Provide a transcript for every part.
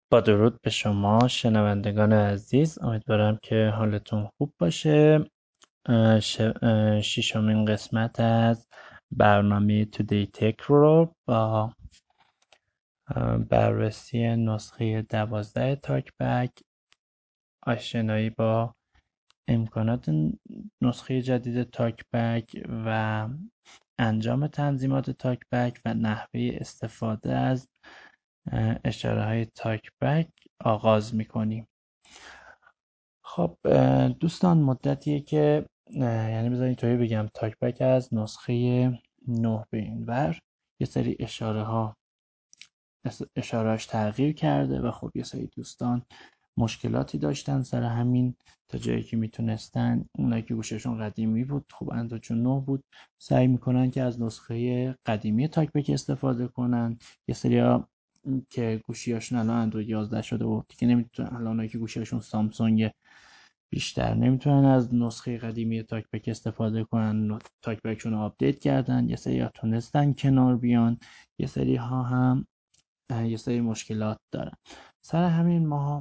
با درود به شما شنوندگان عزیز، امیدوارم که حالتون خوب باشه. ششمین قسمت از برنامه تودی تک رو با بررسی نسخه 12 تاک بک، آشنایی با امکانات نسخه جدید تاک بک و انجام تنظیمات تاک بک و نحوه استفاده از اشاره های تاک بک آغاز میکنیم. خب دوستان، مدتیه که یعنی بذارید اینطوری بگم، تاک بک از نسخه 9 به این ور یه سری اشارهاش تغییر کرده و خب یه سری دوستان مشکلاتی داشتن سر همین. تا جایی که میتونستن، اونایی که گوششون قدیمی بود، خب اندروید 9 بود، سعی میکنن که از نسخه قدیمی تاک بک استفاده کنن. یه سری که گوشیاشون الان اندروید 11 شده و دیگه نمیتونن، الان اونایی که گوشیاشون سامسونگ بیشتر نمیتونن از نسخه قدیمی تاکبک استفاده کنن، تاکبکشون رو آپدیت کردن. یه سری ها تونستن کنار بیان، یه سری ها هم یه سری مشکلات دارن. سر همین ما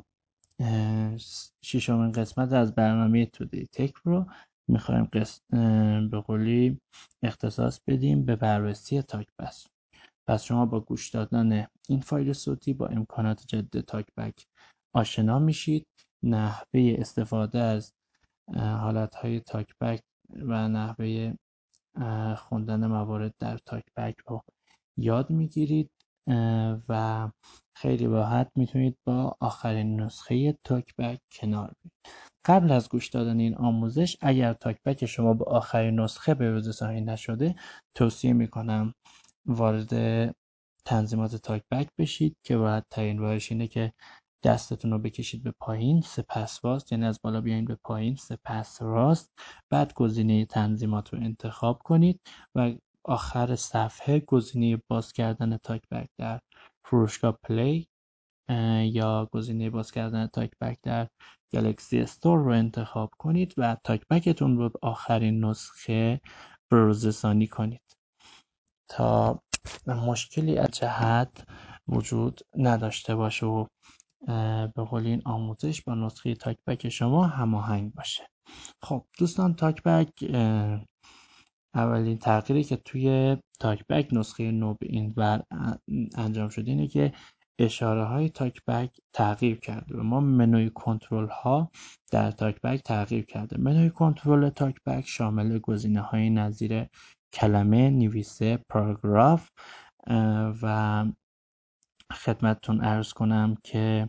ششمین قسمت از برنامه تودی تک رو میخوایم به قولی اختصاص بدیم به بررسی تاکبک. پس شما با گوش دادن این فایل صوتی با امکانات جدید تاکبک آشنا میشید. نحوه استفاده از حالتهای تاکبک و نحوه خوندن موارد در تاکبک رو یاد میگیرید و خیلی راحت میتونید با آخرین نسخه تاکبک کنار بیاید. قبل از گوش دادن این آموزش، اگر تاکبک شما با آخرین نسخه به روز رسانی نشده، توصیه میکنم وارد تنظیمات تاکبک بشید که باید ترین راهش اینه که دستتون رو بکشید به پایین، سپس راست، یعنی از بالا بیاین به پایین سپس راست، بعد گزینه تنظیمات رو انتخاب کنید و آخر صفحه گزینه باز کردن تاکبک در فروشگاه پلی یا گزینه باز کردن تاکبک در گالاکسی استور رو انتخاب کنید و تاکبکتون رو به آخرین نسخه بروزرسانی کنید تا مشکلی از جهت وجود نداشته باشه و به قول این آموزش با نسخه تاکبک شما هماهنگ باشه. خب دوستان، تاکبک اولین تغییری که توی تاکبک نسخه نو به این ور انجام شده اینه که اشاره های تاکبک تغییر کرده و ما منوی کنترل ها در تاکبک تغییر کرده. منوی کنترل تاکبک شامل گزینه های نظیر کلمه، نویسه، پاراگراف و خدمتتون عرض کنم که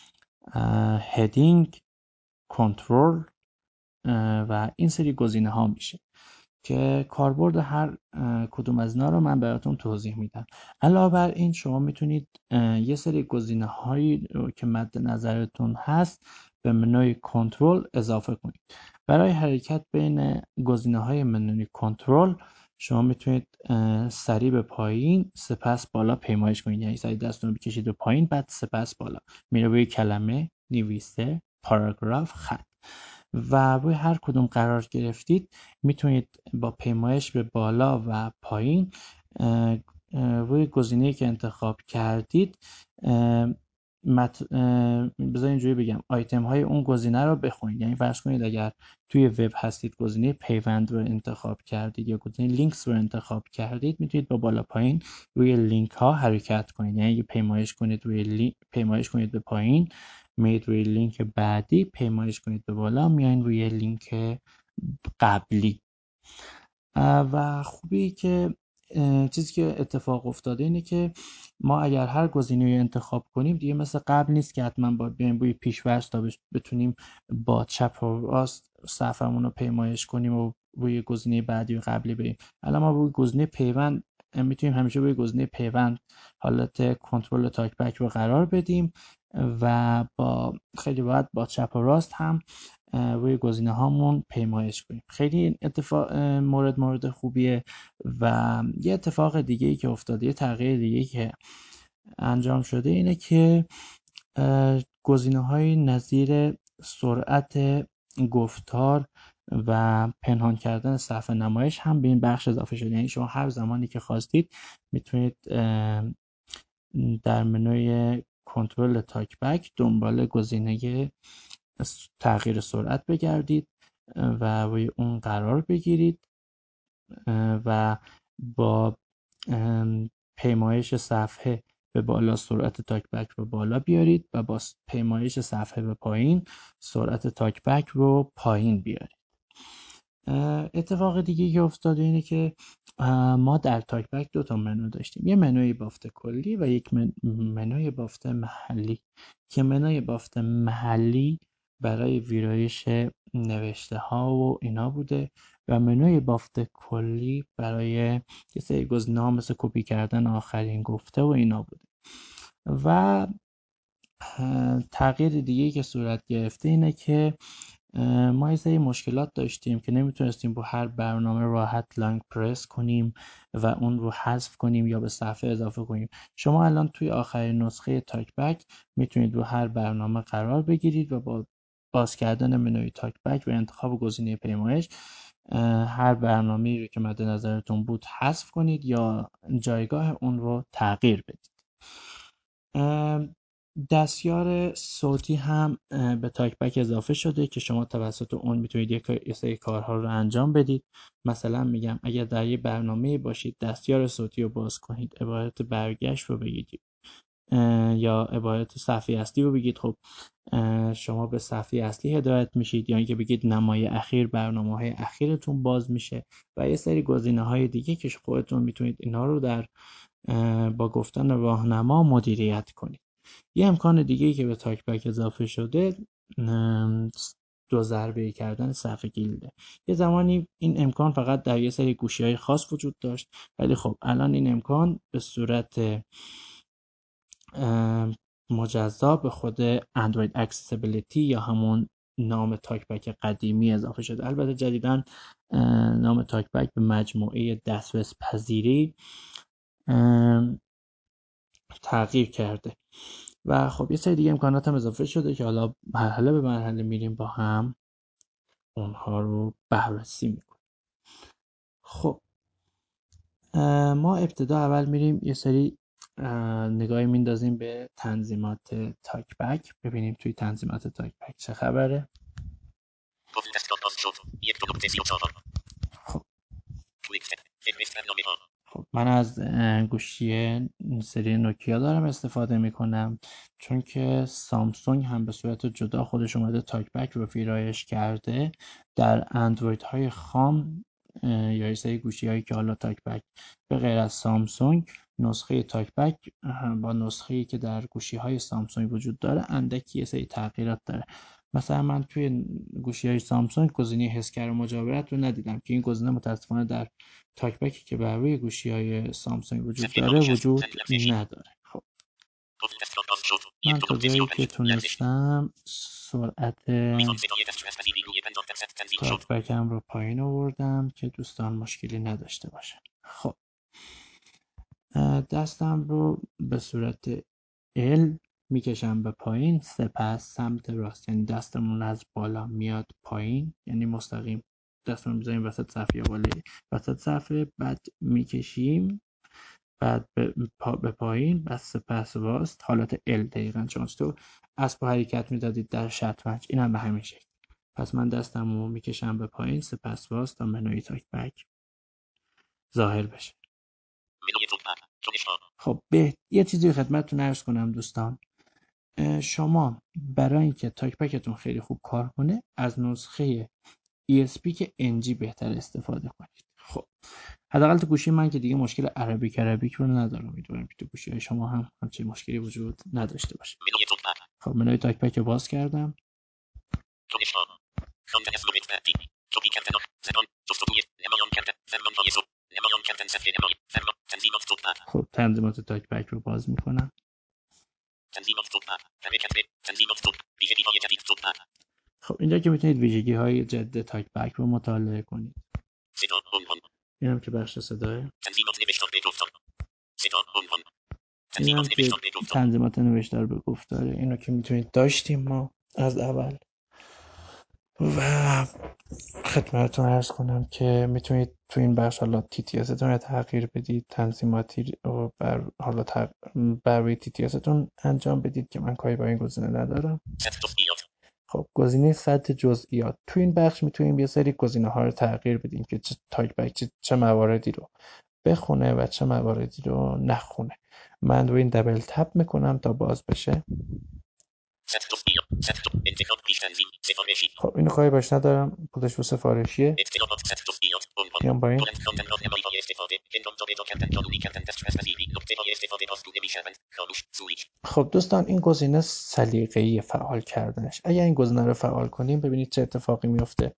هدینگ، کنترل و این سری گزینه ها میشه که کاربرد هر کدوم از اینا رو من براتون توضیح میدم. علاوه بر این شما میتونید یه سری گزینه هایی رو که مد نظرتون هست به منوی کنترل اضافه کنید. برای حرکت بین گزینه های منوی کنترل شما میتونید سریع به پایین سپس بالا پیمایش کنید، یعنی سریع دستتون رو بکشید به پایین بعد سپس بالا، میره روی کلمه، نویسه، پاراگراف، خط و روی هر کدوم قرار گرفتید میتونید با پیمایش به بالا و پایین روی گزینه‌ای که انتخاب کردید بذار اینجوری بگم، آیتم های اون گزینه رو بخونید. یعنی فرض کنید اگر توی وب هستید، گزینه پیوند رو انتخاب کردید یا گزینه لینکس رو انتخاب کردید، میتونید با بالا پایین روی لینک ها حرکت کنید. یعنی پیمایش کنید پیمایش کنید به پایین، میید روی لینک بعدی، پیمایش کنید به بالا، میایین روی لینک قبلی. و خوبی که چیزی که اتفاق افتاده اینه که ما اگر هر گزینه‌ای رو انتخاب کنیم دیگه مثل قبل نیست که حتما باید بریم روی پیش‌فرض تا بتونیم با چپ و راست صفحمون رو پیمایش کنیم و روی گزینه بعدی و قبلی بریم. الان ما روی گزینه پیوند میتونیم همیشه روی گزینه پیوند حالت کنترل تاکبک رو قرار بدیم و با خیلی راحت با چپ و راست هم روی گزینه هامون پیمایش کنیم. خیلی اتفاق مورد خوبیه. و یه اتفاق دیگه ای که افتاده، یه تغییر دیگه ای که انجام شده اینه که گزینه های نظیر سرعت گفتار و پنهان کردن صفحه نمایش هم به این بخش اضافه شده. یعنی شما هر زمانی که خواستید میتونید در منوی کنترل تاک بک دنبال گزینه تغییر سرعت بگردید و روی اون قرار بگیرید و با پیمایش صفحه به بالا سرعت تاک بک رو بالا بیارید و با پیمایش صفحه به پایین سرعت تاک بک رو پایین بیارید. اتفاق دیگه که افتاده اینه که ما در تاک بک 2 تا منو داشتیم، یه منوی بافت کلی و یک منوی بافت محلی که منوی بافت محلی برای ویرایش نوشته ها و اینا بوده و منوی بافت کلی برای یه سری گزینه‌ها مثل کپی کردن آخرین گفته و اینا بوده. و تغییر دیگه که صورت گرفته اینه که ما یه سری مشکلات داشتیم که نمیتونستیم با هر برنامه راحت لانگ پرس کنیم و اون رو حذف کنیم یا به صفحه اضافه کنیم. شما الان توی آخرین نسخه تاک بک میتونید رو هر برنامه قرار بگیرید و با باز کردن منوی تاک بک و انتخاب گزینه پیمایش هر برنامه‌ای رو که مد نظرتون بود حذف کنید یا جایگاه اون رو تغییر بدید. دستیار صوتی هم به تاک بک اضافه شده که شما توسط اون میتونید یک سری کارها رو انجام بدید. مثلا میگم اگر در یه برنامه باشید دستیار صوتی رو باز کنید، عبارت برگشت رو بگید یا عبارت صفحه اصلی رو بگید، خب شما به صفحه اصلی هدایت میشید یا اینکه بگید نمای اخیر برنامه‌های اخیرتون باز میشه و یه سری گزینه‌های دیگه که خودتون میتونید اینا رو در با گفتن راهنما مدیریت کنید. یه امکان دیگه‌ای که به تاک بک اضافه شده 2 ضربه کردن صفحه گیلده. یه زمانی این امکان فقط در یه سری گوشی‌های خاص وجود داشت، ولی خب الان این امکان به صورت مجزا به خود اندروید اکسسیبیلیتی یا همون نام تاک بک قدیمی اضافه شده. البته جدیداً نام تاک بک به مجموعه دسترس پذیری تغییر کرده و خب یه سری دیگه امکانات هم اضافه شده که حالا مرحله به مرحله میریم با هم اونها رو بررسی میکنیم. خب ما ابتدا اول میریم یه سری نگاهی میندازیم به تنظیمات تاک بک، ببینیم توی تنظیمات تاک بک چه خبره. خب خب من از گوشی سری نوکیا دارم استفاده میکنم چون که سامسونگ هم به صورت جدا خودش اومده تاک بک رو ویرایش کرده. در اندروید های خام یا یه سری گوشی هایی که حالا تاک بک به غیر از سامسونگ نسخه تاک بک با نسخه‌ای که در گوشی های سامسونگ وجود داره اندکی یه سری تغییرات داره. مثلا من توی گوشی های سامسونگ گزینه حسگر مجاورت رو ندیدم که این گزینه متاسفانه در تاک بکی که بر روی گوشی های سامسونگ وجود داره وجود نداره. خب من تا جایی که تونستم سرعت تاک بکم رو پایین آوردم که دوستان مشکلی نداشته باشن. خب دستم رو به صورت L میکشم به پایین، سپس سمت راست، یعنی دستمون از بالا میاد پایین، یعنی مستقیم دستمون میذاریم وسط صفحه یا بالای وسط صفحه، بعد میکشیم بعد به پایین، بعد سپس راست، حالت L دقیقاً چون تو اسب حرکت میدادید در شطرنج، این هم به همین شکل. پس من دستم رو میکشم به پایین سپس راست تا منوی تاک بک ظاهر بشه. خب یه چیزی خدمتتون عرض کنم دوستان، شما برای اینکه تاک بکتون خیلی خوب کار کنه از نسخه ESP NG بهتر استفاده کنید. خب حداقل تو گوشی من که دیگه مشکل عربیک رو ندارم، امیدوارم که تو گوشی های شما هم همچین مشکلی وجود نداشته باشه. خب منوی تاک بک رو باز کردم. خب تنظیمات تاک بک رو باز میکنم. خب اینجا که میتونید ویژگی های جدید تاک بک رو مطالعه کنید. اینم که بخش صداه. اینم که تنظیمات نوشتار به گفتاره. اینو که میتونید داشتیم ما از اول. و خدمتتون عرض کنم که میتونید تو این بخش حالا TTS تون رو تغییر بدید، تنظیماتی رو بر روی TTS تون انجام بدید که من کاری با این گزینه ندارم. خب گزینه سطح جزئیات، تو این بخش میتونیم یه سری گزینه ها رو تغییر بدیم که چه تایپ بک چه مواردی رو بخونه و چه مواردی رو نخونه. من روی این دبل تپ میکنم تا باز بشه. خب اینو کاری باش ندارم، پولش رو سفارشیه. میام با این. خب دوستان این گزینه سلیقه‌ای فعال کردنش. اگر این گزینه رو فعال کنیم ببینید چه اتفاقی میفته.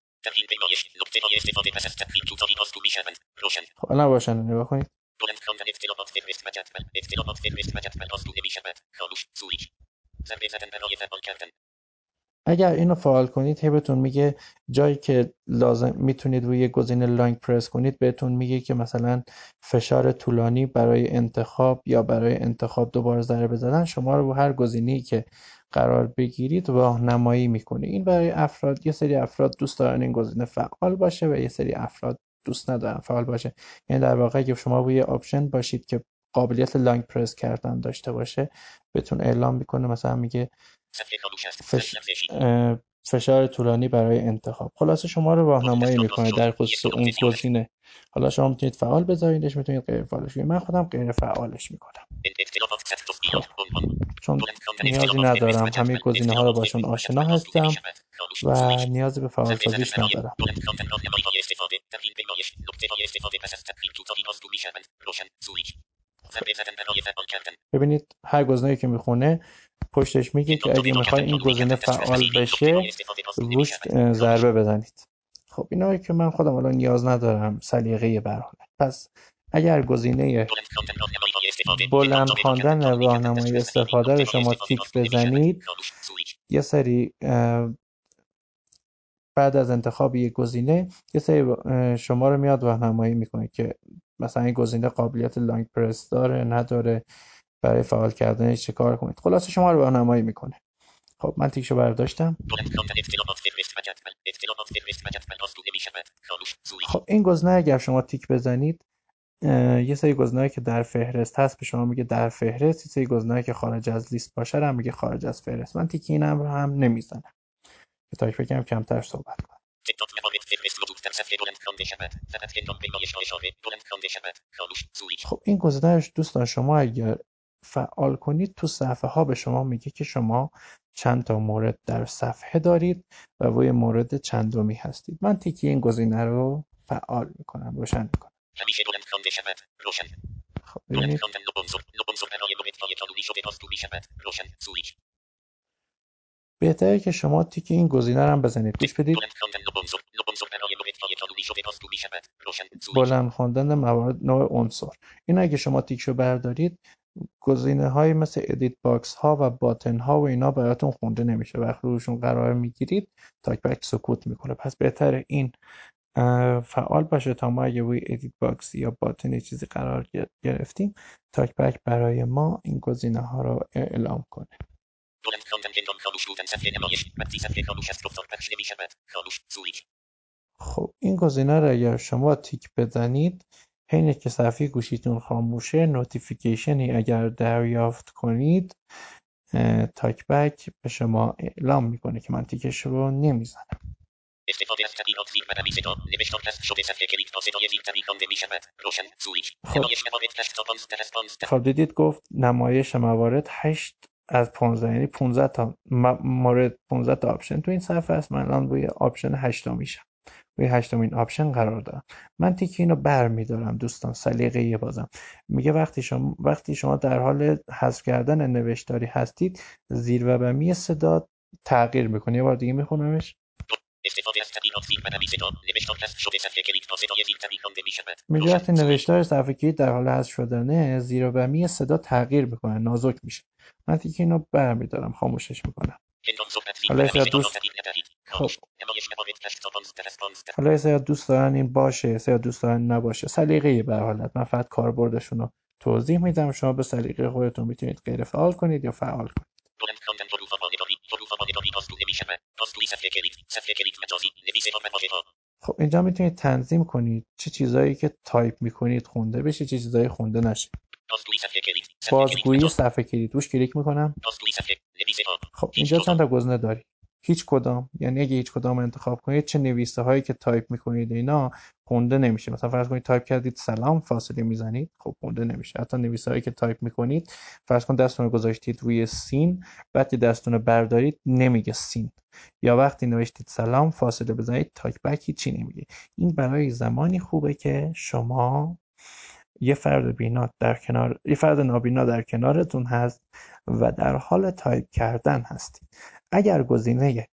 خب الان روشن نگاه کنید. اگر اینو فعال کنید هی بهتون میگه جایی که لازم میتونید روی گزینه لانگ پرس کنید، بهتون میگه که مثلا فشار طولانی برای انتخاب یا برای انتخاب دوباره ضربه زدن شما رو هر گزینه‌ای که قرار بگیرید راهنمایی میکنه. این برای افراد، یه سری افراد دوست دارن این گزینه فعال باشه و یه سری افراد دوست ندارن فعال باشه. یعنی در واقع اگه شما روی آپشن باشید که قابلیت لانگ پرس کردن داشته باشه، بهتون اعلام میکنه، مثلا میگه فش... فشار طولانی برای انتخاب. خلاصه شما رو راهنمایی میکنه در خصوص اون گزینه. حالا شما میتونید فعال بذارینش، میتونید غیر فعالش کنید. من خودم غیر فعالش میکنم. خب چون نیازی ندارم، همه گزینه ها رو باشون آشنا هستم و نیازی به فعال سازیش ندارم. ببینید هر گزینه‌ای که میخونه پشتش میگه که اگه میخوای این گزینه فعال بشه روش ضربه بزنید. خب اینا که من خودم الان نیاز ندارم، سلیقه برحال. پس اگر گزینه بلند خواندن راهنمای استفاده رو شما تیک بزنید، یه سری بعد از انتخاب یک گزینه یه سری شما رو میاد راهنمایی میکنه که مثلا این گزینه قابلیت لانگ پرس داره نداره، برای فعال کردنش چه کار کنید. خلاصه شما رو راهنمایی میکنه. خب من تیکشو برداشتم. خب این گزینه اگر شما تیک بزنید، یه سری گزینه‌ای که در فهرست هست به شما میگه در فهرست، یه سری گزینه‌ای که خارج از لیست باشه رو میگه خارج از فهرست. من تیک اینم رو هم نمیزنم که تا بگم کمتر صحبت کنم. خب این گزینه‌اش دوستان شما اگر فعال کنید تو صفحه ها به شما میگه که شما چند تا مورد در صفحه دارید و روی مورد چندمی هستید. من تیکی این گزینه رو فعال میکنم، روشن میکنم. خب ببینید بهتره که شما تیک این گزینه رو هم بزنید. گوش بدید. بلند خواندن موارد نوع عنصر. این اگه شما تیکشو بردارید گزینه های مثل ادیت باکس ها و باتن ها و اینا براتون خونده نمیشه. وقتی روشون قرار میگیرید تاک بک سکوت میکنه. پس بهتره این فعال باشه تا ما اگه روی ادیت باکس یا باتن چیزی قرار گرفتیم تاک بک برای ما این گزینه ها رو اعلام کنه. خب این گزینه رو اگر شما تیک بزنید، حین که صفحه گوشیتون خاموشه نوتیفیکیشنی اگر دریافت کنید تاک بک به شما اعلام میکنه که من تیکش رو نمیزنم. خب دیدید گفت نمایش موارد 8 از 15، یعنی 15 تا مورد، 15 تا آپشن تو این صفحه است. من الان روی آپشن 8 میشم، روی 8مین آپشن قرار دارم. من تیک اینو برمیدارم دوستان، سلیقه‌ای بازم میگه وقتی شما در حال حذف کردن نوشتاری هستید زیر و بمی صدا تغییر میکنه. یه بار دیگه میخونمش. میگه وقتی نوشتار صفحه کلید در حال حذف شدنه زیر و بمی صدا تغییر میکنه، نازک میشه. من تیک اینو برمیدارم، خاموشش میکنم. حالا حالا دوست دارن این باشه، دوست دارن نباشه، سلیقه‌ای به هر حالت. من فقط کاربردشون رو توضیح میدم، شما به سلیقه خودتون میتونید غیر فعال کنید یا فعال کنید. خب اینجا میتونید تنظیم کنید چه چیزایی که تایپ میکنید خونده بشه، چه چیزایی خونده نشه. بازگویی صفحه کلید روش کلیک میکنم. خب اینجا چند تا گزینه داری. هیچ کدام، یعنی اگه هیچ کدام رو انتخاب کنید چه نویسه هایی که تایپ میکنید اینا خونده نمیشه. مثلا فرض کنید تایپ کردید سلام فاصله میزنید، خب خونده نمیشه. حتی نویسه هایی که تایپ میکنید فرض کنید دستتون رو گذاشتید روی سین، وقتی دستتون رو بردارید نمیگه سین، یا وقتی نوشتید سلام فاصله بزنید تایپ بک هیچی نمیگه. این برای زمانی خوبه که شما یه فرد نابینا در کنارتون هست و در حال تایپ کردن هستید. اگر گزینه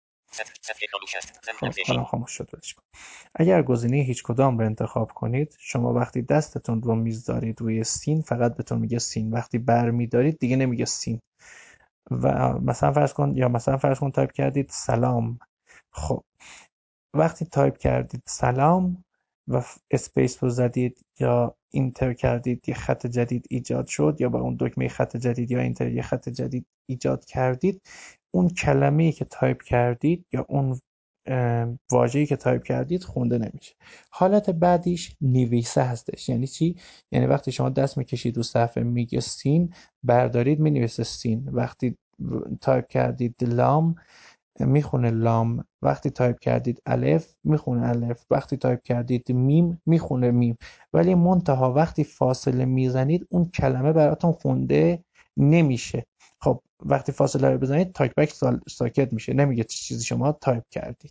خاموش شد ولش کن. اگر گزینه هیچ کدام رو انتخاب کنید، شما وقتی دستتون رو میذارید روی سین فقط بهتون میگه سین، وقتی برمیدارید دیگه نمیگه سین. و مثلا فرض کن تایپ کردید سلام. خب وقتی تایپ کردید سلام و اسپیس رو زدید یا اینتر کردید، یه خط جدید ایجاد شد، یا با اون دکمه خط جدید یا اینتر یه خط جدید ایجاد کردید، اون کلمه‌ای که تایپ کردید یا اون واژه‌ای که تایپ کردید خونده نمیشه. حالت بعدیش نویسه هستش. یعنی چی؟ یعنی وقتی شما دست میکشید رو صفحه میگه سین، بردارید مینویسه سین. وقتی تایپ کردید لام میخونه لام، وقتی تایپ کردید الف میخونه الف، وقتی تایپ کردید میم میخونه میم. ولی منتها وقتی فاصله میزنید اون کلمه براتون خونده نمیشه. خب وقتی فاصله رو بزنید تایپ بک ساکت میشه، نمیگه چه چیزی شما تایپ کردید.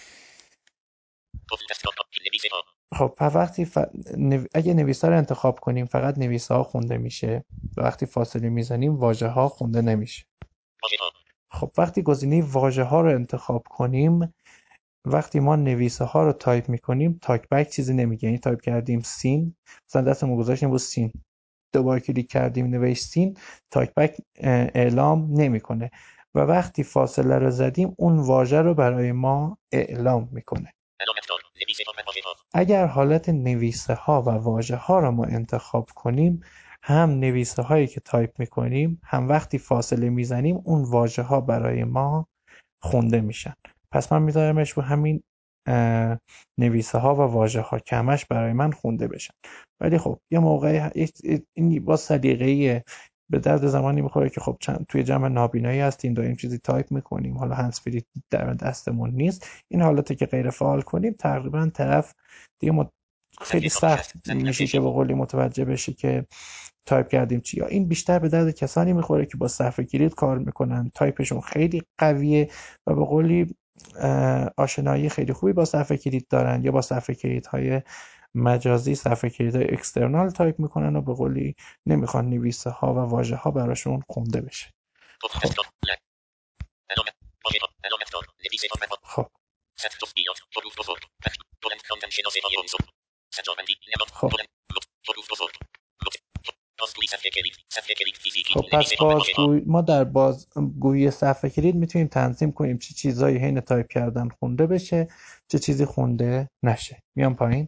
خب وقتی اگه نویسا رو انتخاب کنیم فقط نویسا ها خونده میشه، وقتی فاصله میزنیم واژه ها خونده نمیشه. خب وقتی گزینه واژه ها رو انتخاب کنیم، وقتی ما نویسه ها رو تایپ میکنیم تایپ بک چیزی نمیگه. یعنی تایپ کردیم سین، مثلا دستمون گذاشتیم رو سین، دوباره کلیک کردیم نوشت سین، تایپ بک اعلام نمیکنه. و وقتی فاصله رو زدیم اون واژه رو برای ما اعلام میکنه. اگر حالت نویسه ها و واژه ها رو ما انتخاب کنیم، هم نویسه هایی که تایپ میکنیم هم وقتی فاصله میزنیم اون واژه ها برای ما خونده میشن. پس من میذارمش رو همین نویسه ها و واژه ها که همش برای من خونده بشن. ولی خب یه موقع این با سلیقه‌ایه، به درد زمانی میخوره که خب توی جمع نابینایی هستیم داریم چیزی تایپ میکنیم، حالا هندز فری در دستمون نیست، این حالتی که غیر فعال کنیم تقریبا طرف دیگه خیلی سخت میشه که به قولی متوجه بشه که تایپ کردیم چی. یا این بیشتر به درد کسانی میخوره که با صفحه کلید کار میکنن، تایپشون خیلی قویه و به قولی آشنایی خیلی خوبی با صفحه کلید دارن، یا با صفحه کلیدهای مجازی، صفحه کلیدهای اکسترنال تایپ میکنن و به قولی نمیخوان نویسه ها و واژه ها براشون خونده بشه. خب پس ما در بازگویی صفحه کلید میتونیم تنظیم کنیم چه چیزایی حین تایپ کردن خونده بشه، چه چیزی خونده نشه. میام پایین.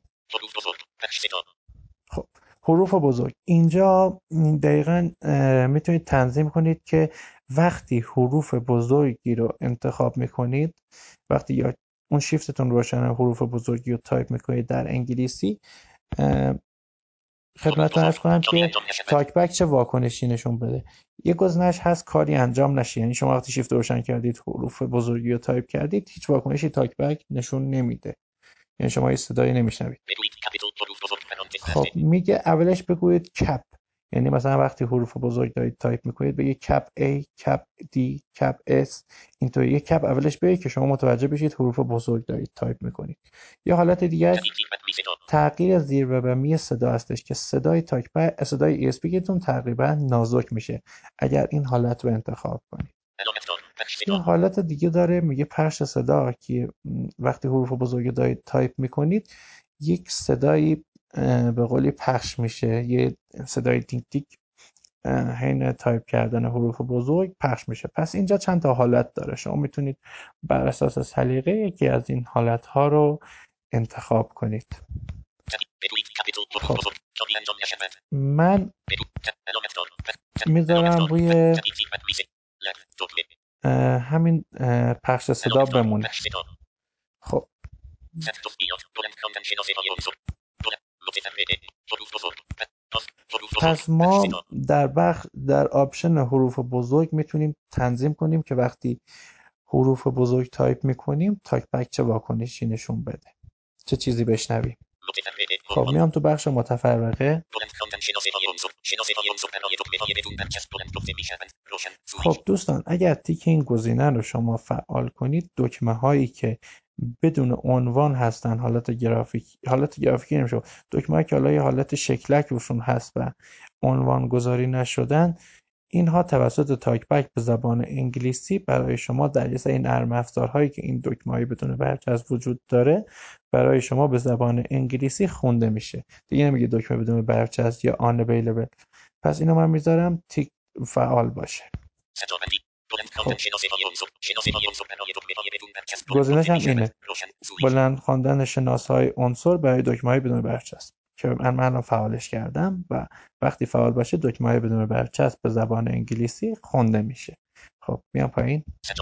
خب حروف بزرگ اینجا دقیقاً میتونید تنظیم کنید که وقتی حروف بزرگی رو انتخاب میکنید، وقتی یا اون شیفتتون روشنه حروف بزرگی رو تایپ میکنید در انگلیسی، خدمتتون عرض کنم که تاک بک چه واکنشی نشون بده. یه گزینه‌اش هست کاری انجام نشه، یعنی شما وقتی شیفت روشن کردید حروف بزرگی رو تایپ کردید هیچ واکنشی تاک بک نشون نمیده، یعنی شما یه صدایی نمیشنوید. خب میگه اولش بگویید کپ، یعنی مثلا وقتی حروف بزرگ دارید تایپ میکنید بگید کپ A، کپ D، کپ S، اینطوری یه کپ اولش بگید که شما متوجه بشید حروف بزرگ دارید تایپ میکنید. یا حالت دیگه تغییر زیر و بمی صدا هستش که صدای صدای ESP تون تقریبا نازک میشه اگر این حالت رو انتخاب کنید. یه حالت دیگه داره میگه پخش صدا، که وقتی حروف بزرگ دارید تایپ میکنید یک صدایی به قولی پخش میشه، یه صدای تیک تیک حین تایپ کردن حروف بزرگ پخش میشه. پس اینجا چند تا حالت داره، شما میتونید بر اساس سلیقه یکی از این حالت ها رو انتخاب کنید. خب من میذارم روی همین پخش صدا بمونه. خب پس ما در آپشن حروف بزرگ میتونیم تنظیم کنیم که وقتی حروف بزرگ تایپ میکنیم تاک بک چه واکنشی نشون بده، چه چیزی بشنویم. خب میام تو بخش متفرقه. خب دوستان اگر تیک این گزینه رو شما فعال کنید، دکمه هایی که بدون عنوان هستن، حالت گرافیکی نمیشه، دکمه هایی که حالا یه حالت شکلک روشون هست و عنوان گذاری نشدن، اینها توسط تاک بک به زبان انگلیسی برای شما در یه سری نرم افزارهایی که این دکمه‌های بدون برچسب وجود داره برای شما به زبان انگلیسی خونده میشه. دیگه نمیگه دکمه بدون برچسب یا unavailable. پس اینو من میذارم تیک فعال باشه. خب گزینش هم اینه، بلند خواندن شناسهای عنصر برای دکمه‌های بدون برچسب که من فعالش کردم و وقتی فعال باشه دکمه‌های بدون برچسب به زبان انگلیسی خونده میشه. خب میام پایین.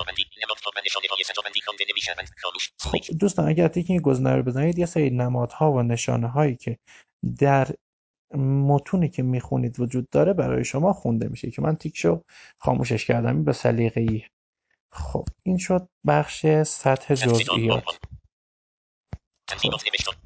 خب دوستان اگر تیک این گزینه رو بزنید یه سری نمادها و نشانه هایی که در متونی که میخونید وجود داره برای شما خونده میشه که من تیکشو خاموشش کردم به سلیقه‌ای. خب این شد بخش سطح جزئیات. خب.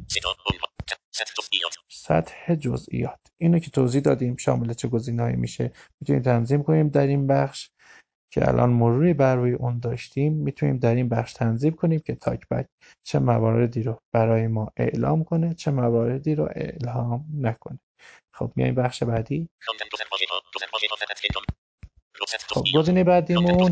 سطح جزئیات اینو که توضیح دادیم شامل چه گزینه‌ای میشه، میتونیم تنظیم کنیم در این بخش که الان مروری بر روی اون داشتیم. میتونیم در این بخش تنظیم کنیم که تاک بک چه مواردی رو برای ما اعلام کنه، چه مواردی رو اعلام نکنه. خب میایم بخش بعدی. خب گزینه بعدیمون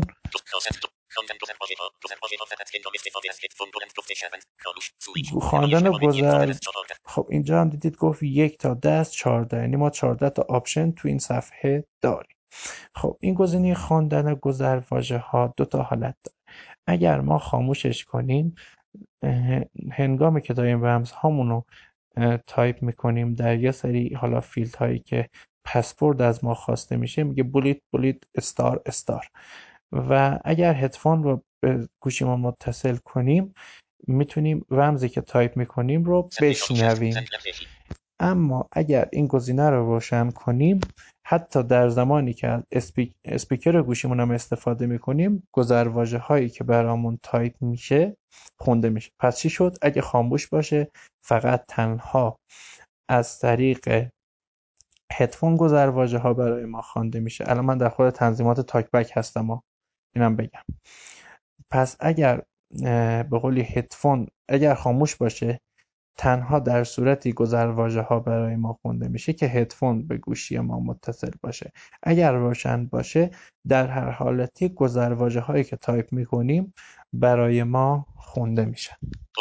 خواندن خب اینجا هم دیدید گفت 1 تا 10 14، یعنی ما 14 تا آپشن تو این صفحه داریم. خب این گزینه خواندن گذرواژه ها 2 تا حالت داره. اگر ما خاموشش کنیم هنگامی که داریم رمز هامون رو تایپ میکنیم در یه سری حالا فیلد هایی که پسورد از ما خواسته میشه میگه بولیت بولیت استار استار، و اگر هدفون رو به گوشیمون متصل کنیم میتونیم رمزی که تایپ میکنیم رو بشنویم. اما اگر این گزینه رو روشن کنیم حتی در زمانی که از اسپیکر گوشیمون هم استفاده میکنیم گذرواژه هایی که برامون تایپ میشه خونده میشه. پس چی شد؟ اگه خاموش باشه فقط تنها از طریق هدفون گذرواژه ها برای ما خوانده میشه. الان من در خود تنظیمات تاک بک هستم و اینم بگم. پس اگر به قولی هدفون اگر خاموش باشه تنها در صورتی گذرواژه ها برای ما خونده میشه که هدفون به گوشی ما متصل باشه. اگر روشن باشه در هر حالتی گذرواژه هایی که تایپ میکنیم برای ما خونده میشن.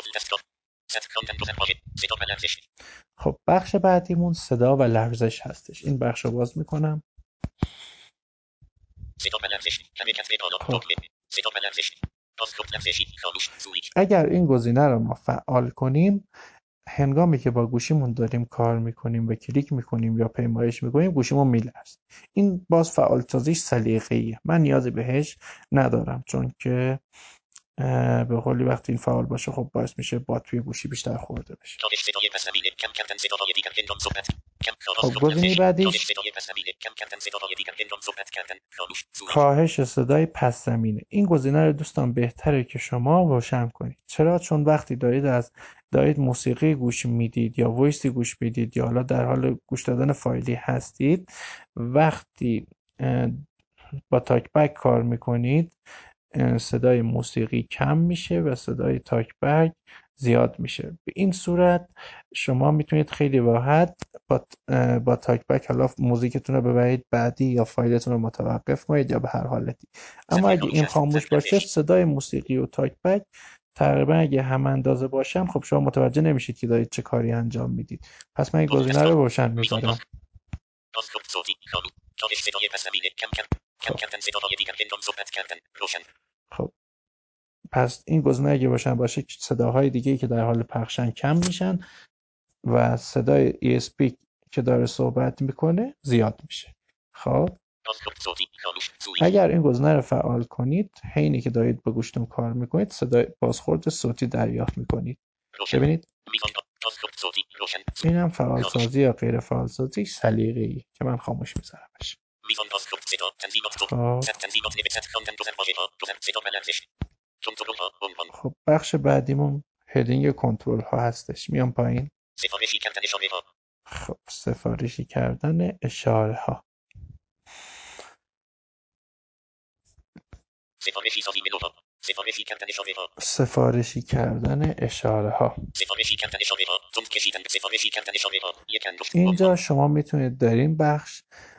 خب بخش بعدیمون صدا و لرزش هستش. این بخش رو باز میکنم. خب. اگر این گزینه رو ما فعال کنیم هنگامی که با گوشیمون داریم کار میکنیم و کلیک میکنیم یا پیمایش میکنیم گوشیمون میلرزه. این باز فعال سازیش سلیقه‌ایه، من نیازی بهش ندارم چون که به قولی وقتی این فعال باشه خب باعث میشه باتری گوشی بیشتر خورده بشه. خب گزینه بعدیش کاهش صدای پس زمینه. این گزینه رو دوستان بهتره که شما روشن کنید. چرا؟ چون وقتی دارید موسیقی گوش میدید یا وایسی گوش میدید یا حالا در حال گوش دادن فایلی هستید، وقتی با تاک بک کار میکنید صدای موسیقی کم میشه و صدای تاک بک زیاد میشه. به این صورت شما میتونید خیلی راحت با تاک بک حالا موزیکتون رو ببرید بعدی یا فایلتون رو متوقف کنید یا به هر حالتی. اما اگه این خاموش باشه صدای موسیقی و تاک بک تقریبا اگه هم اندازه باشم خب شما متوجه نمیشید که دارید چه کاری انجام میدید. پس من این گزینه رو روشن میذارم. خب پس این گزینه اگه باشه صداهای دیگه‌ای که در حال پخشن کم میشن و صدای ESP که داره صحبت میکنه زیاد میشه. خب اگر این گزینه رو فعال کنید، حینی که دارید با گوشتون کار میکنید صدای بازخورد صوتی دریافت میکنید. ببینید اینم فعال سازی یا غیر فعال سازی سلیقه‌ای که من خاموش میذارمش. خب بخش بعدیمون هدینگ کنترل ها هستش. میام پایین. خب سفارشی کردن اشاره ها. سفارشی کردن اشاره ها. اینجا شما میتونید در این بخش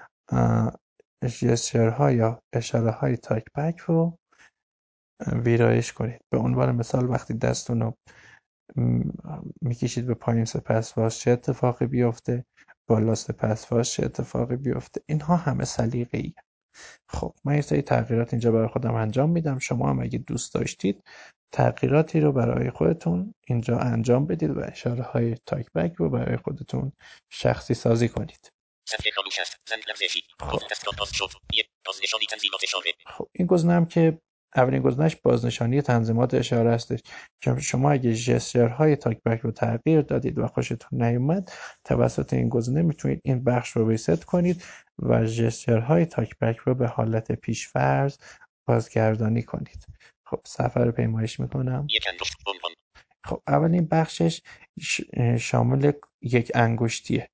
ژستچرها یا اشاره های تاک بک رو ویرایش کنید. به عنوان مثال وقتی دستتون رو میکشید به پایین سپسواز چه اتفاقی بیفته، بالا سپسواز چه اتفاقی بیفته. اینها همه سلیقه‌ایه. خب من یه سری تغییرات اینجا برای خودم انجام میدم. شما هم اگه دوست داشتید تغییراتی رو برای خودتون اینجا انجام بدید و اشاره های تاک بک رو برای خودتون شخصی سازی کنید. خب این گزینه هم که اولین گزینه‌اش بازنشانی تنظیمات اشاره هستش که شما اگه ژستچرهای تاک بک رو تغییر دادید و خوشتون نیومد توسط این گزینه میتونید این بخش رو ریست کنید و ژستچرهای تاک بک رو به حالت پیش‌فرض بازگردانی کنید. خب صفحه رو پیمایش میکنم. خب اولین بخشش شامل یک انگشتیه.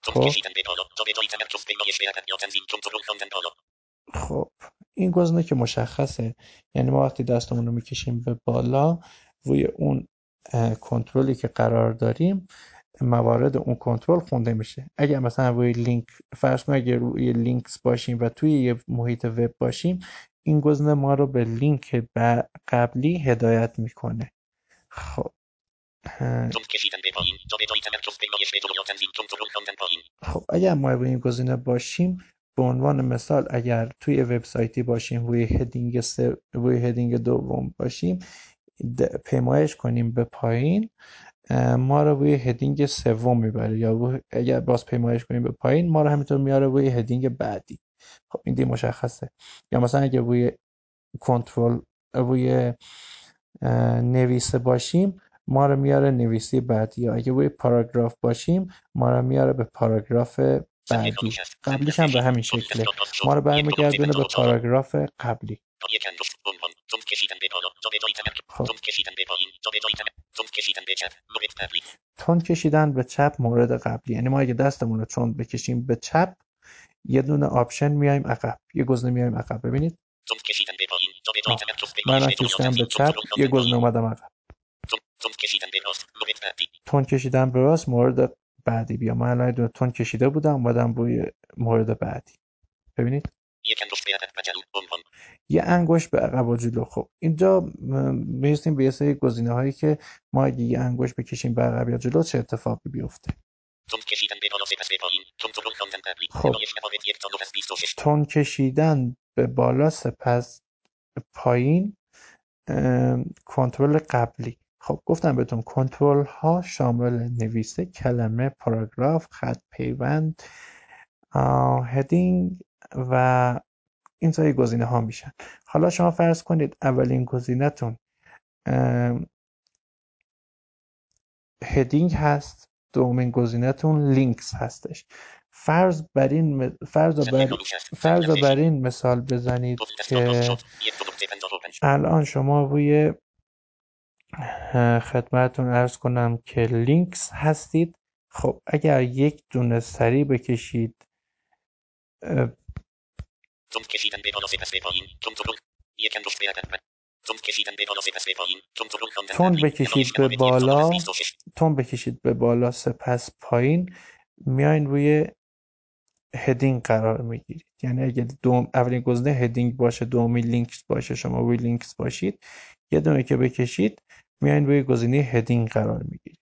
خب این گزینه که مشخصه، یعنی ما وقتی دستمون رو میکشیم به بالا روی اون کنترلی که قرار داریم موارد اون کنترل خونده میشه. اگر مثلا روی لینک فرض کنید اگر روی لینکس باشیم و توی یه محیط وب باشیم این گزینه ما رو به لینک قبلی هدایت میکنه. خب خب اگر ما روی این گزینه باشیم به عنوان مثال اگر توی وبسایتی باشیم روی هدینگ دوم باشیم پیمایش کنیم به پایین ما رو روی هدینگ سوم میبره یا اگر باز پیمایش کنیم به پایین ما رو همینطور میاره روی هدینگ بعدی. خب این دیگه مشخصه. یا مثلا اگر روی کنترل روی نویسه باشیم ما رو میاره نویسی بعدی، یا اگه روی پاراگراف باشیم ما رو میاره به پاراگراف بعدی. قبلیش هم به همین شکله ما رو برمیگردونه به پاراگراف قبلی. خب تند کشیدن به چپ مورد قبلی، یعنی ما اگه دستمون رو تند بکشیم به چپ یه دونه آپشن میایم عقب، یه گزینه میایم عقب. ببینید من کشیدم به چپ یه گزینه اومدم عقب. تند کشیدن به راست مورد بعدی بیا. من الان تند کشیده بودم اومدم روی مورد بعدی. ببینید یه انگشت به عقب و جلو. خب اینجا میرسیم به یه سری گزینه هایی که ما اگه یه انگشت بکشیم به عقب یا جلو چه اتفاقی بیفته. خب تند کشیدن به بالا سپس پایین کنترل قبلی. خب گفتم بهتون کنترل ها شامل نویسه، کلمه، پاراگراف، خط پیوند، هدینگ و این سری گزینه ها میشن. حالا شما فرض کنید اولین گزینه‌تون هدینگ هست، دومین گزینه‌تون لینکس هستش. فرض بر این مثال بزنید که الان شما روی خدمتتون عرض کنم که لینکس هستید. خب اگر یک دونه سری بکشید تند بکشید به بالا سپس پایین میاین روی هدینگ قرار میگیرید. یعنی اگه اولین گزینه هدینگ باشه دومی لینکس باشه شما روی لینکس باشید یه دونه که بکشید میاین روی گزینه هدینگ قرار میگیرید.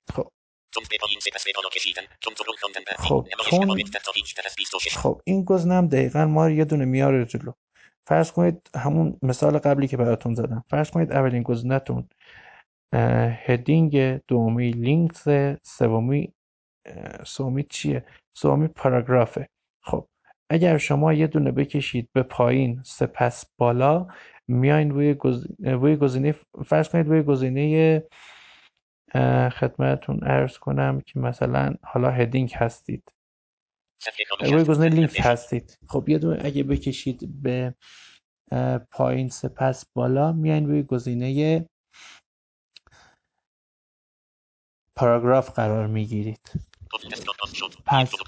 خب این گزینه هم دقیقاً ما یه دونه میاره جلو. فرض کنید همون مثال قبلی که براتون زدم، فرض کنید اولین گزینه‌تون هدینگ، دومی لینکس، سومی چیه؟ سومی پاراگرافه. خب اگر شما یه دونه بکشید به پایین سپس بالا، میاین روی گزینه، فرض کنید روی گزینه خدمتتون عرض کنم که مثلا حالا هدینگ هستید، روی گزینه لینک هستید. خب یه دونه اگه بکشید به پایین سپس بالا، میاین روی گزینه پاراگراف قرار میگیرید. پس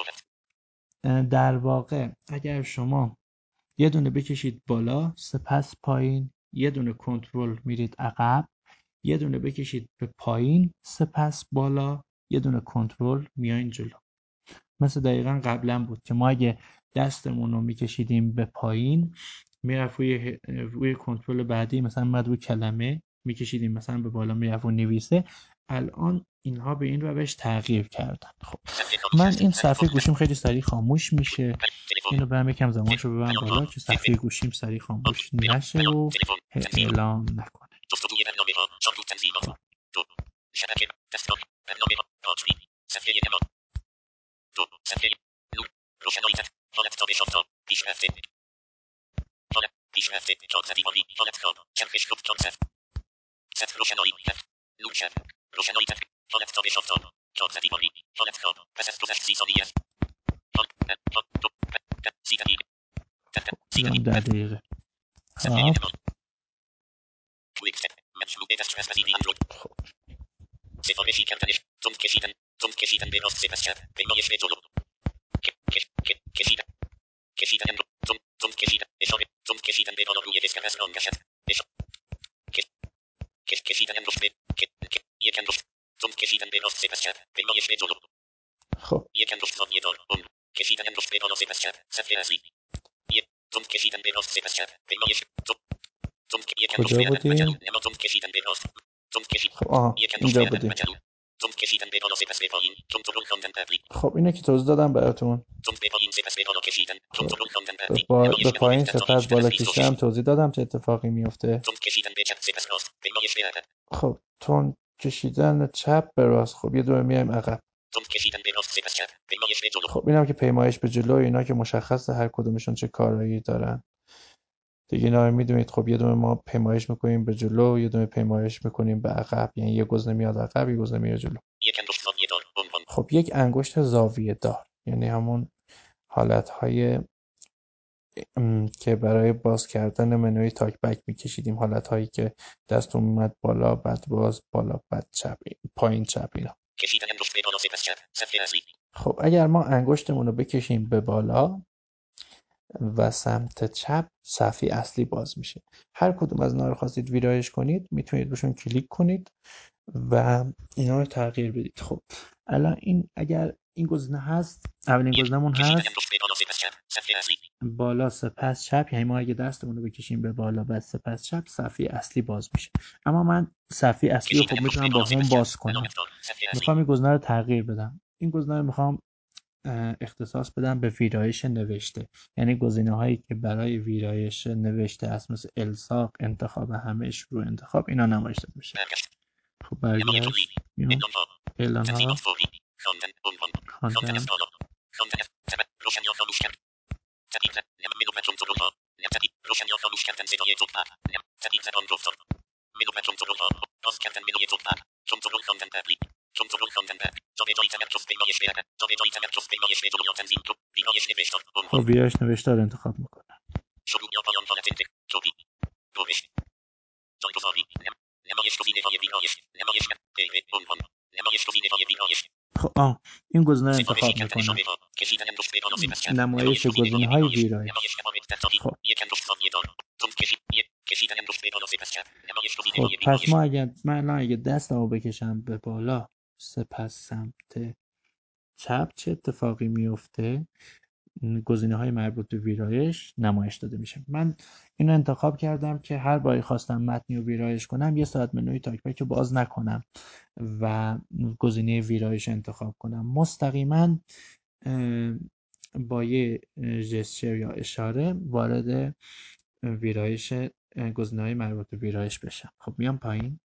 در واقع اگر شما یه دونه بکشید بالا سپس پایین، یه دونه کنترل میرید عقب، یه دونه بکشید به پایین سپس بالا، یه دونه کنترل میاین جلو. مثل دقیقا قبلا بود که ما اگه دستمون رو میکشیدیم به پایین، میرفت روی کنترل بعدی، مثلا اومد روی کلمه میکشیدیم مثلا به بالا، میرفت و نویسه. الان اینها به این روش تغییر کردن. خب من این صفحه گوشیم خیلی سریع خاموش میشه، اینو برم یکم زمانشو ببرم بالا که صفحه گوشیم سریع خاموش نشه و اعلام نکنه. خب بزنم 10 دقیقه. خب خب خب کجا بودیم؟ خب اینجا بودیم. خب اینه که توضیح دادم براتون. خب به پایین سپس بالا کشیدم توضیح دادم چه اتفاقی میفته. خب تون کشیدن چپ به راست. خب یه دور میایم عقب. خب اینم که پیمایش به جلو، اینا که مشخصه هر کدومشون چه کارایی دارن دیگه، اینا رو میدونید. خب یه دونه ما پیمایش میکنیم به جلو، یه دونه پیمایش میکنیم به عقب، یعنی یه گزینه میاد عقب، یه گزینه میاد جلو. خب یک انگشت زاویه دار یعنی همون حالتهای که برای باز کردن منوی تاک بک میکشیدیم، حالتهایی که دستون اومد بالا بعد باز، بالا بعد چپ، پایین چپ، اینا. خب اگر ما انگشتمون رو بکشیم به بالا و سمت چپ، صفحه اصلی باز میشه. هر کدوم از اینا رو خواستید ویرایش کنید، میتونید روشون کلیک کنید و اینا رو تغییر بدید. خب الان اگر این گزینه هست، اولین گزینه‌مون هست بالا سپس چپ، یعنی ما اگه دستمون رو بکشیم به بالا بعد سپس چپ، صفحه اصلی باز میشه. اما من صفحه اصلی رو خب میتونم با هوم باز کنم. میخوام این گزینه رو تغییر بدم. این گزینه رو میخوام اختصاص بدم به ویرایش نوشته، یعنی گزینه هایی که برای ویرایش نوشته است، مثل الساق، انتخاب همه، شروع انتخاب، اینا نمایش داده میشه. خب برگشت میام اعلان ها، خواندن. خب ویرایش نوشته رو انتخاب میکنم. خب این گزینه رو انتخاب میکنم، نمایش گزینه های ویرایش. خب خب پس من اگه دستمو بکشم به بالا سپس سمت چپ، چه اتفاقی میفته؟ گزینه های مربوط به ویرایش نمایش داده میشه. من اینو انتخاب کردم که هر باری خواستم متنی رو ویرایش کنم، یه ساعت منوی تاک بک رو باز نکنم و گزینه ویرایش انتخاب کنم، مستقیما با یه ژسچر یا اشاره وارد ویرایش گزینه های مربوط به ویرایش بشم. خب میام پایین.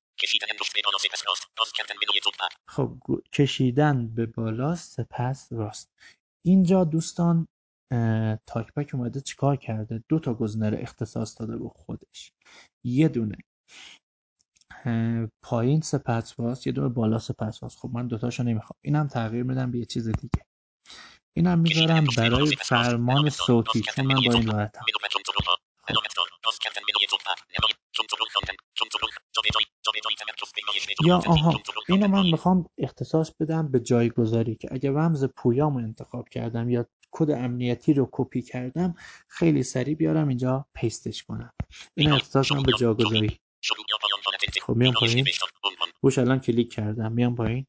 خب کشیدن به بالا سپس راست. اینجا دوستان تاک بک اومده چیکار کرده؟ 2 تا گزینه رو اختصاص داده به خودش. یه دونه پایین سپسواس، یه دونه بالا سپسواس. خب من دوتاشو نمیخوام، اینم تغییر میدم به یه چیز دیگه. اینم میذارم برای فرمان صوتی، چون من با این راحتم. یا اینو من میخوام اختصاص بدم به جایگذاری، که اگه رمز پویامو انتخاب کردم یا کد امنیتی رو کپی کردم، خیلی سریع بیارم اینجا پیستش کنم. این اختصاص من به جایگذاری. خب میام پایین، روش الان کلیک کردم، میام پایین.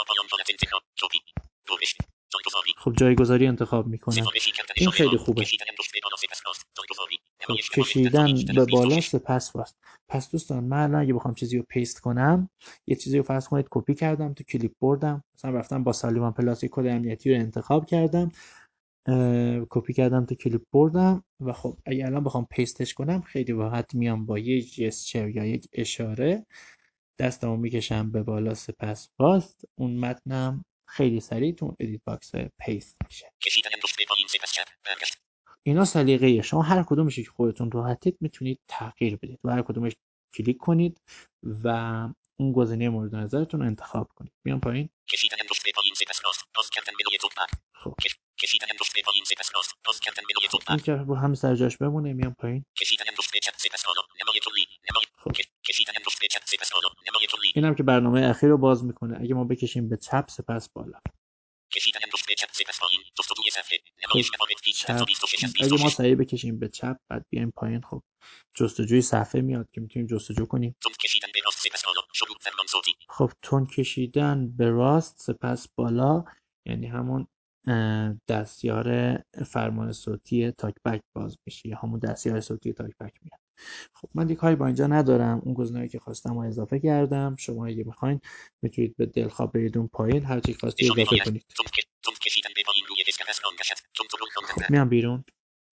خب جایگذاری انتخاب میکنم. این خیلی خوبه. خب کشیدن به بالا سپس واسط. پس دوستان من الان اگه بخوام چیزی رو پیست کنم، یه چیزی رو فرض کنید کپی کردم تو کلیپ بردم، مثلا رفتم با سالیوان پلاس کد امنیتی رو انتخاب کردم، کپی کردم تو کلیپ بردم، و خب اگه الان بخوام پیستش کنم، خیلی راحت میام با یه جسچر یا یک اشاره دستمو میکشم به بالا سپس واسط، اون متنم خیلی سریع تو ادیت باکس پیست میشه. اینا سلیقه شما، هر کدومش که خودتون راحتید میتونید تغییر بدید و هر کدومش کلیک کنید و اون گزینه مورد نظرتون رو انتخاب کنید. میام پایین. خب این که با هم سر جاش بمونه. میام پایین. خب اینم که برنامه اخیر رو باز میکنه. اگه ما بکشیم به چپ سپس بالا. چپ. اگه ما سریع بکشیم به چپ بعد بیایم پایین، خب جستجوی صفحه میاد که میتونیم جستجو کنیم. خب تون کشیدن به راست سپس بالا، یعنی همون دستیار فرمان صوتی تاک بک باز میشه، یا همون دستیار صوتی تاک بک میاد. خب من دیگه کاری با اینجا ندارم، اون گزینه‌ای که خواستم رو اضافه کردم. شما اگه بخواید میتونید به دلخواه برید اون پایین، هر چی خواستید اضافه کنید. خب میام بیرون.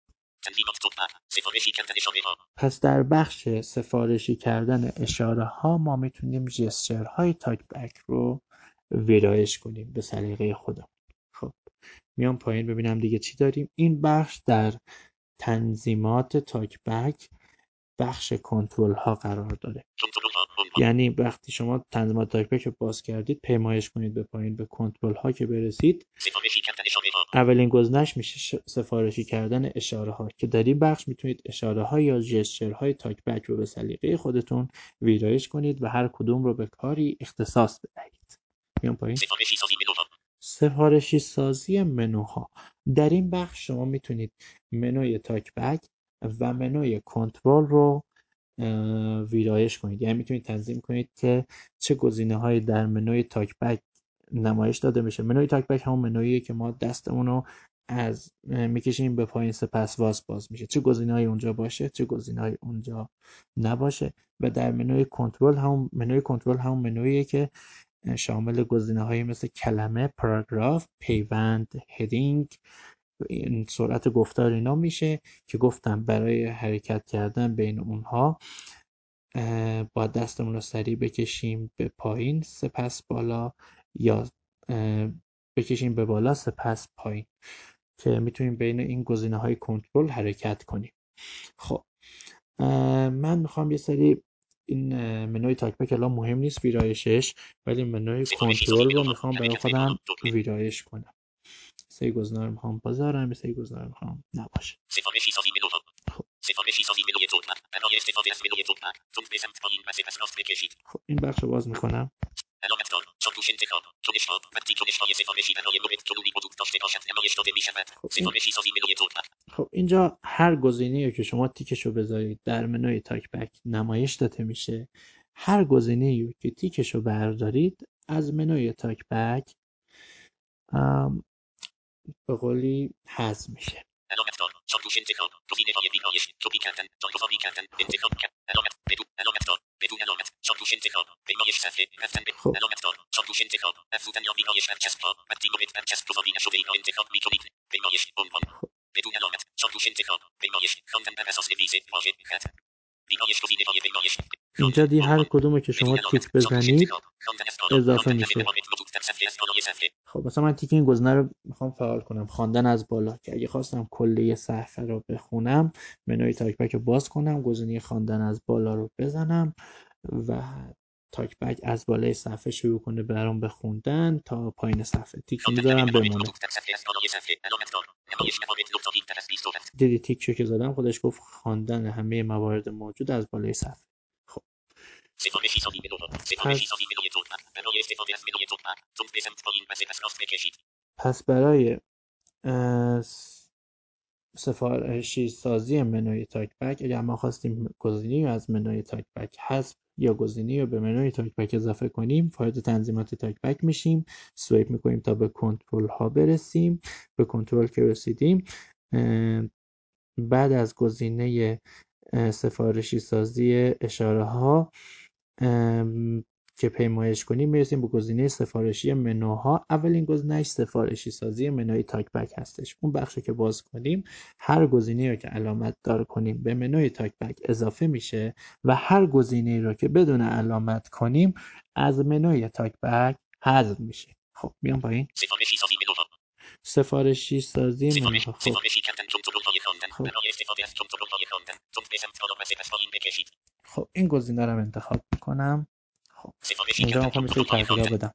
پس در بخش سفارشی کردن اشاره ها ما میتونیم جسچر های تاک بک رو ویرایش کنیم به سلیقه خودمون. خب میام پایین ببینم دیگه چی داریم. این بخش در تنظیمات تاک بک بخش کنترل ها قرار داره. یعنی وقتی شما تنظیمات تاک بک رو باز کردید، پیمایش کنید به پایین به کنترل ها که برسید، اولین گزینه‌اش میشه سفارشی کردن اشاره ها، که در این بخش میتونید اشاره ها یا جسچر های تاک بک رو به سلیقه خودتون ویرایش کنید و هر کدوم رو به کاری اختصاص بدهید. میام پایین. سفارشی سازی منوها. در این بخش شما میتونید منوی تاک بک و منوی کنترل رو ویرایش کنید. یعنی میتونید تنظیم کنید که چه گزینه‌هایی در منوی تاک بک نمایش داده میشه. منوی تاک بک همون منویی که ما دستمون رو از میکشیم به پایین سپس باز میشه، چه گزینه‌هایی اونجا باشه، چه گزینه‌هایی اونجا نباشه. و در منوی کنترل همون منویی که شامل گزینه‌هایی مثل کلمه، پاراگراف، پیوند، هدینگ، این سرعت گفتار اینا میشه، که گفتم برای حرکت کردن بین اونها با دستمون رو سریع بکشیم به پایین سپس بالا، یا بکشیم به بالا سپس پایین، که میتونیم بین این گزینه‌های کنترل حرکت کنیم. خب من میخوام یه سری این منوی تاک بک الان مهم نیست ویرایشش، ولی منوی کنترل رو میخوام برای خودم ویرایش کنم. سری گزینه رو میخوام بذارم، سری گزینه رو میخوام نباشه. خب این بخش رو باز میکنم. خب اینجا هر گزینه‌ای که شما تیکش رو بذارید در منوی تاک بک نمایش داده میشه. هر گزینه‌ای که تیکش رو بردارید از منوی تاک بک به قولی حذف میشه. اینجا هر کدومه که شما تیک بزنید اضافه میشه. خب مثلا من تیک این گزینه رو میخوام فعال کنم، خواندن از بالا، که اگه خواستم کلیه صفحه رو بخونم منوی تاک بک رو باز کنم، گزینه خواندن از بالا رو بزنم و تاک بک از بالای صفحه شروع کنه برام بخوندن تا پایین صفحه. تیک رو میذارم بمونه. دیدی تیک رو که زدم خودش گفت خواندن همه موارد موجود از بالای صفحه. خب پس برای سفارشی سازی منوی تاک بک، اگر ما خواستیم گزینه‌ای از منوی تاک بک حذف یا گزینه‌ای رو به منوی تاک بک اضافه کنیم، وارد تنظیمات تاک بک میشیم، سویپ میکنیم تا به کنترل ها برسیم. به کنترل که رسیدیم، بعد از گزینه سفارشی سازی اشاره ها که پیمایش کنیم میرسیم به گزینه سفارشی منوها. اولین گزینهش سفارشی سازی منوی تاک بک هستش. اون بخشی که باز کنیم هر گزینه‌ای رو که علامت دار کنیم به منوی تاک بک اضافه میشه و هر گزینه‌ای رو که بدون علامت کنیم از منوی تاک بک حذف میشه. خب میام پایین. سفارشی سازی منوها. خب این گزینه رو انتخاب میکنم. خب اینجا میخوام یه سری تغییرات بدم.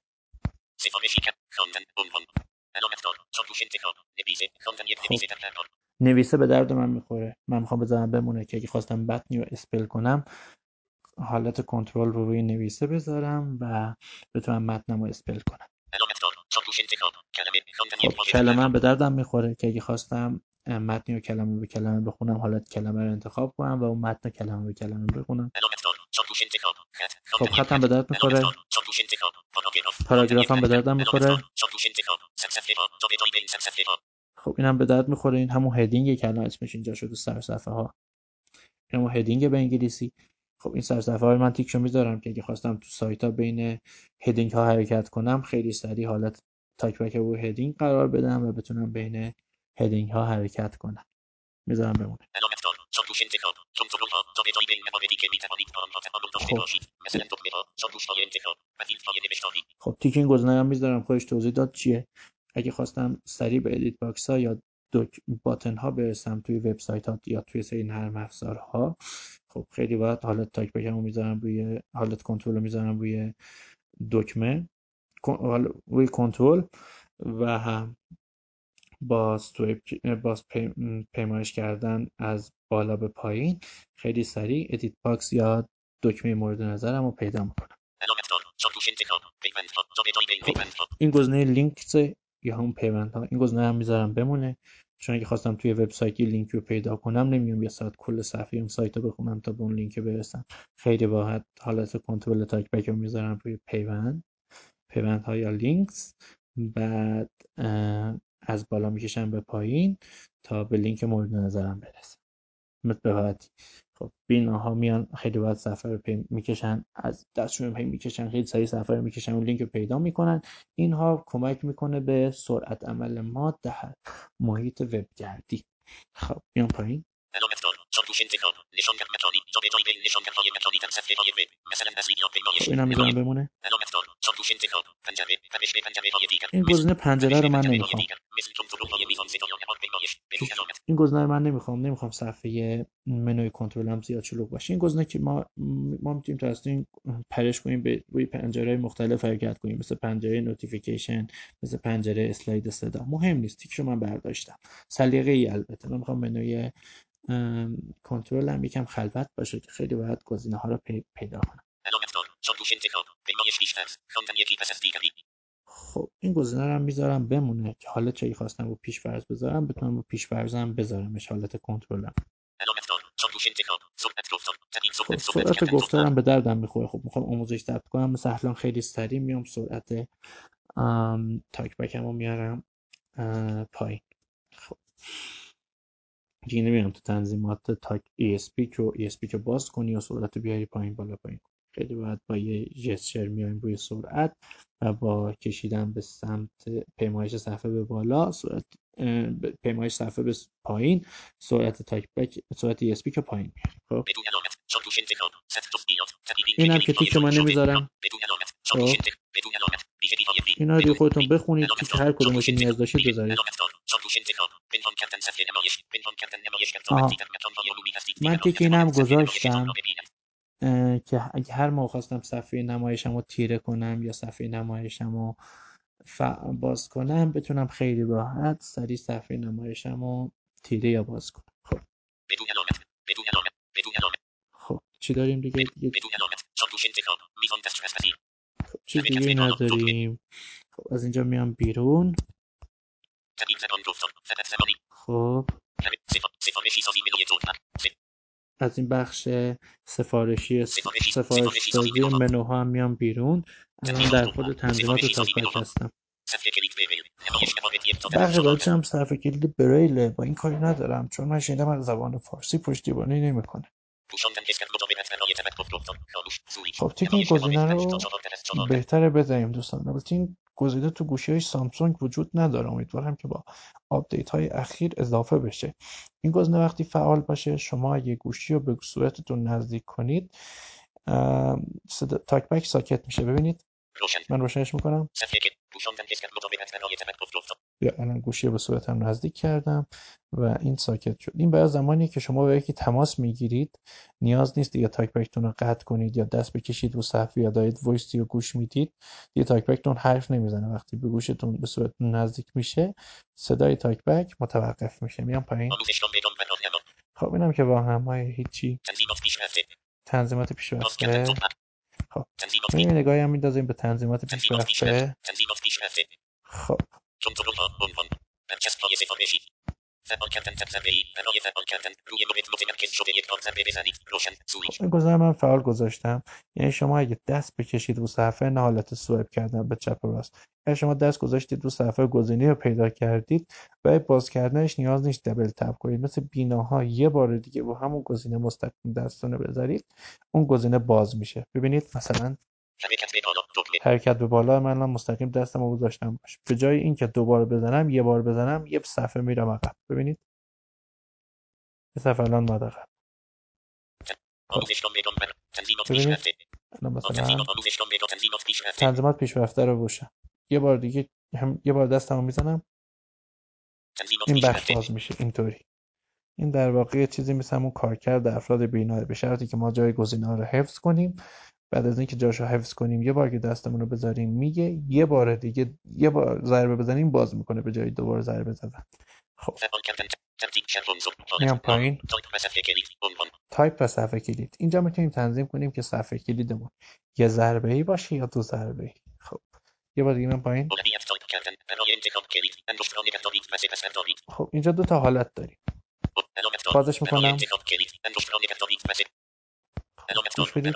خب نویسه به درد من میخوره. من میخوام بذارم بمونه که اگه خواستم متنی رو اسپل کنم حالت کنترل رو روی نویسه بذارم و بتونم متنم رو اسپل کنم. خب کلمه به دردم میخوره که اگه خواستم متنی رو کلمه به کلمه بخونم حالت کلمه رو انتخاب کنم و اون متن کلمه به کلمه بخونم. خب خطم به درد میخوره. پاراگراف هم به دردم میخوره. خب اینم به درد میخوره. این همون هدینگ که الان اسمش اینجا شده سر صفحه ها، این همون هدینگ به انگلیسی. خب این سر صفحه ها من تیکشو میذارم که اگه خواستم تو سایت ها بین هدینگ ها حرکت کنم خیلی سریع حالت تاک بک رو هدینگ قرار بدم و بتونم بین هدینگ ها حرکت کنم. میذارم بمونه. خب تیک این گزینه هم میذارم خودش توضیح داد چیه. اگه خواستم سریع به ادیت باکس ها یا باتن ها برسم توی وبسایت ها یا توی سری نرم افزار ها، خب خیلی باید حالت تاک بک رو میذارم روی حالت کنترل رو میذارم روی دکمه روی کنترل و هم باز پیمایش کردن از بالا به پایین خیلی سریع ادیت باکس یا دکمه مورد نظرم رو پیدا میکنم. این گزینه لینکس یا هم پیوند ها، این گزینه هم میذارم بمونه چون اگه خواستم توی وبسایتی لینک رو پیدا کنم نمیام یه ساعت کل صفحه اون سایت رو بخونم تا به اون لینک برسم. خیلی راحت حالت کنترل تاک بک رو میذارم روی پیوند ها یا لینکس، بعد از بالا میکشم به پایین تا به لینک مورد نظرم برسم. متوجهی؟ خب بیناها میان خیلی وقت صفحه رو میکشن، از دستشون پی میکشن، خیلی سریع صفحه رو میکشن و لینک رو پیدا میکنن. اینها کمک میکنه به سرعت عمل ما در محیط وبگردی. خب میام پایین. خب اینم میذارم بمونه. این گزینه پنجره رو من نمیخوام. این گزینه رو من نمیخوام صفحه منوی کنترل هم زیاد شلوغ باشه. این گزینه که ما میتونیم توسط این پرش کنیم به روی پنجره مختلف حرکت کنیم، مثل پنجره نوتیفیکیشن، مثل پنجره اسلاید صدا. مهم نیست، تیکشو من برداشتم. سلیقه‌ای البته من میخوام منوی کنترل هم یکم خلوت باشه که خیلی باید گزینه ها رو پیدا کنم. خب این گزینه رو هم میذارم بمونه که حالا چه خواستم رو پیش فرض بذارم بتونم رو پیش فرضم بذارمش حالت کنترلم. خب سرعت گفتارم به دردم میخوره. خب میخوام آموزش ثبت کنم مثلا خیلی سریع میام سرعت تاک بکم رو میارم پایین. خب دیگه نمیام تو تنظیمات تاک ESP رو باز کنی و سرعت بیاری پایین بالا پایین. خیلی باید با یه جسچر میایم روی سرعت و با کشیدن به سمت پیمایش صفحه به بالا، سرعت پیمایش صفحه به پایین، سرعت تاک بک، سرعت ESP رو پایین میاریم. خب اینم که تیک من نمیذارم. خب اینا رو دیگه خودتون بخونید، توش هر کدوم که نیاز داشتید بذارید. آها، من تیک اینم گذاشتم که اگه هر موقع خواستم صفحه نمایشم رو تیره کنم یا صفحه نمایشم رو باز کنم، بتونم خیلی راحت سریع صفحه نمایشم رو تیره یا باز کنم. خب خب چی داریم دیگه؟ خب چیز دیگه نداریم. خب از اینجا میام بیرون. خب از این بخش سفارش سازی منوها هم میام بیرون. الان در خود تنظیمات تاک‌بک هستم. بخش بعدش هم صفحه کلید بریله. با این کاری ندارم چون من شنیدم از زبان فارسی پشتیبانی نمیکنه. خب تیک این گزینه رو بهتره بذاریم دوستان. البته این گزینه تو گوشی‌های سامسونگ وجود نداره، امیدوارم که با آپدیت های اخیر اضافه بشه. این گزینه وقتی فعال باشه، شما اگه گوشی رو به صورتتون نزدیک کنید تاک بک ساکت میشه. ببینید من روشنش میکنم. یا الان گوشی به صورتم نزدیک کردم و این ساکت شد. این برای زمانی که شما به یکی تماس میگیرید نیاز نیست دیگه تاک بکتون رو قطع کنید یا دست بکشید رو صفحه یا دارید وایسی رو گوش میدید، دیگه تاک بکتون حرف نمیزنه. وقتی به گوشتون به صورتتون نزدیک میشه صدای تاک بک متوقف میشه. میام پایین. خب اینم که با همای هیچی تنظیمات پیشرفته. خب این نگاهی هم میندازیم به تنظیمات پیشرفته. خب این گزینه من فعال گذاشتم. یعنی شما اگه دست بکشید رو صفحه، نه حالت سوایپ کردن به چپ و راست، اگه شما دست گذاشتید رو صفحه گزینه رو پیدا کردید، برای باز کردنش نیاز نیست دبل تپ کنید. مثل بیناها یه بار دیگه رو همون گزینه مستقیم دستتون رو بذارید، اون گزینه باز میشه. ببینید مثلا حرکت به بالا، من مستقیم دستم رو گذاشتم باش، به جای اینکه دوبار بزنم یه بار بزنم یه صفحه میرم عقب. ببینید یه صفحه الان اومد عقب. ببینید الان مثلا تنظیمات پیشرفته رو روشن. یه بار دیگه یه بار دستم رو میزنم این بخش باز میشه. اینطوری این در واقع چیزی مثل همون کارکرد افراد بینا، به شرطی که ما جای گزینه‌ها رو حفظ کنیم. بعد از اینکه جاشو حفظ کنیم یه بار که دستمون رو بذاریم میگه، یه بار دیگه یه بار ضربه بزنیم باز میکنه به جای دوباره ضربه زدن. خب میام پایین. تایپ و صفحه کلید. اینجا میتونیم تنظیم کنیم که صفحه کلیدمون یه ضربه‌ای باشه یا دو ضربه‌ای. خب یه بار دیگه من پایین. خب اینجا دو تا حالت داریم. بازش میکنم. گوش بدید.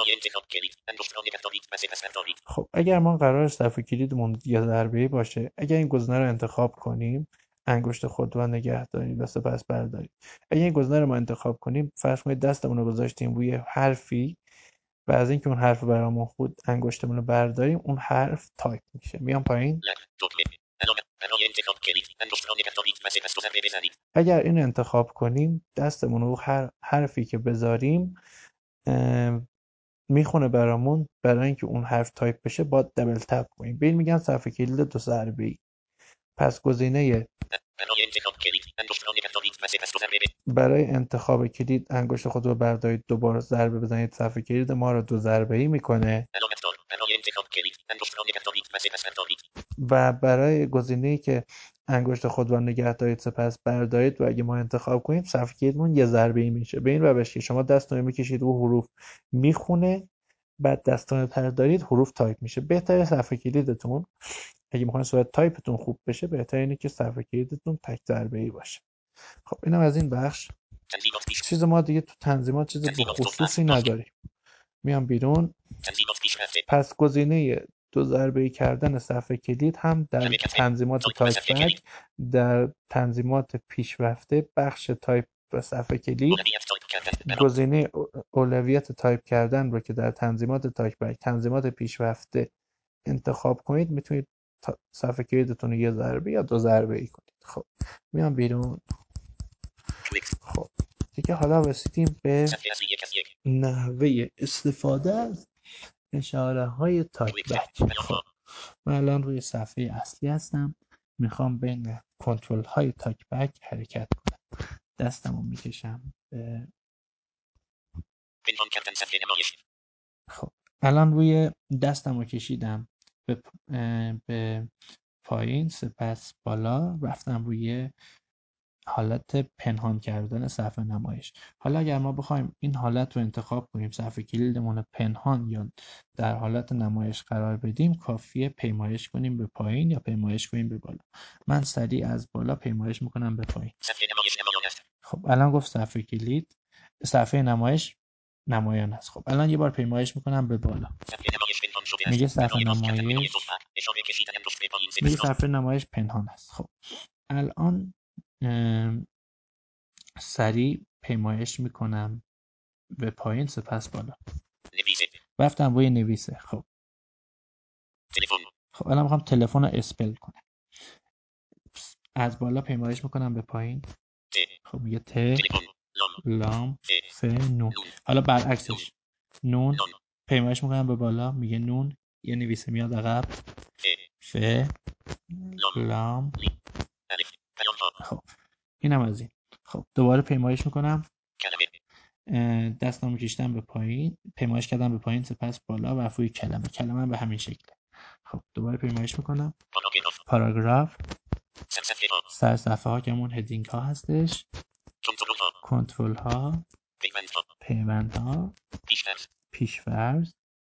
خب اگر ما قرار صفحه کلیدمون یه ضربه‌ای باشه، اگر این گزینه رو انتخاب کنیم انگشت خود رو نگه دارید و سپس بردارید. اگر این گزینه رو ما انتخاب کنیم، فرض کنید دستمون رو گذاشتیم روی حرفی و از اینکه اون حرف برامون خود انگشتمون رو برداریم، اون حرف تایپ میشه. میام پایین. اگر این انتخاب کنیم دستمون رو هر حرفی که بذاریم میخونه برامون. برای اینکه اون حرف تایپ بشه باید دبل تپ کنیم. به این میگن صفحه کلید دو ضربه‌ای. پس گزینه برای انتخاب کلید انگشت خود رو بردارید، دوباره ضربه بزنید، صفحه کلید ما رو دو ضربه‌ای میکنه. و برای گزینه‌ای که انگشت خود رو نگه دارید سپس بردارید و اگه ما انتخاب کنیم، صفحه کلیدمون یه ضربه‌ای میشه. به این روش که شما دستتون رو میکشید رو حروف میخونه، بعد دستتون رو بردارید حروف تایپ میشه. بهتره صفحه کلیدتون اگه میخواین صورت تایپتون خوب بشه، بهتره اینه که صفحه کلیدتون تک ضربه‌ای باشه. خب اینم از این بخش. چیز ما دیگه تو تنظیمات چیز به خصوصی نداریم. میام بیرون. پس گزینه دو ضربه‌ای کردن صفحه کلید هم در تنظیمات تایپ بک، در تنظیمات پیشرفته بخش تایپ و صفحه کلید، گزینه اولویت تایپ کردن رو که در تنظیمات تایپ بک تنظیمات پیشرفته انتخاب کنید، میتونید صفحه کلیدتون رو یه ضربه یا دو ضربه ای کنید. خب میام بیرون. خب دیگه حالا رسیدیم به نحوه استفاده از اشاره های تاک بک. خب من الان روی صفحه اصلی هستم، میخوام بین کنترل های تاک بک حرکت کنم. دستمو میکشم به خب الان روی دستمو کشیدم به پایین، سپس بالا رفتم روی حالت پنهان کردن صفحه نمایش. حالا اگر ما بخوایم این حالت رو انتخاب کنیم، صفحه کلیدمون پنهان یا در حالت نمایش قرار بدیم، کافیه پیمایش کنیم به پایین یا پیمایش کنیم به بالا. من سریع از بالا پیمایش میکنم به پایین. خب الان گفت صفحه کلید، صفحه نمایش نمایان است. خب الان یه بار پیمایش میکنم به بالا، میگه صفحه نمایش میگه صفحه نمایش پنهان است. خب الان سریع پیمایش میکنم به پایین سپس بالا، رفتم روی نویسه. خب الان میخوام تلفن رو اسپل کنم، از بالا پیمایش میکنم به پایین. خب میگه ت لام ف نون. حالا برعکسش، نون پیمایش میکنم به بالا، میگه نون، یه نویسه میاد عقب، ف لام. خب اینم از این. خب دوباره پیمایش میکنم، دستم کشیدم به پایین، پیمایش کردم به پایین سپس بالا و روی کلمه به همین شکل. خب دوباره پیمایش میکنم، پاراگراف، سر صفحه ها که همون هدینگ ها هستش، کنترل ها، پیوند ها، پیش‌فرض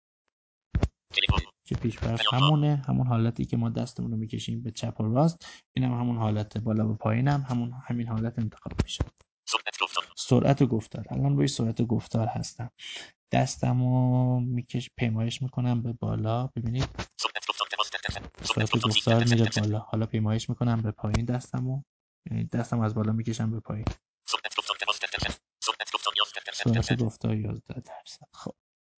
که پیش‌فرض همون حالتی که ما دستمون رو میکشیم به چپ و راست، این هم همون حالت بالا و پایین هم همین حالت انتخاب میشه. سرعت گفتار، الان روی سرعت گفتار هستم، دستمو پیمایش میکنم به بالا، ببینید سرعت گفتار میره بالا. حالا پیمایش میکنم به پایین دستم از بالا میکشم به پایین، سرعت گفتار 11%. خب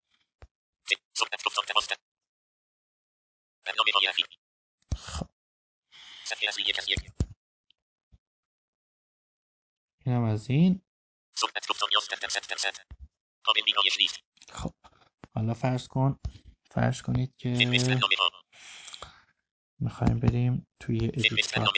خب اینم از این. خب حالا فرض کنید که میخوایم بریم توی ادیت باکس.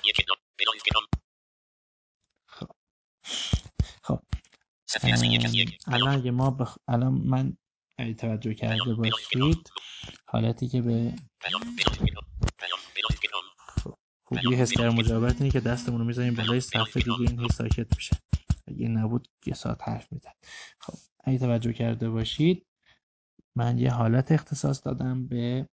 خب خب الان اگه الان من اگه توجه کرده باشید، حالتی که به خوبی حس کردن مجاورت اینه که دستمون رو میذاریم بالای صفحه، دیگه این هی ساکت میشه. اگه نبود یه ساعت حرف میزد. خب اگه توجه کرده باشید، من یه حالت اختصاص دادم به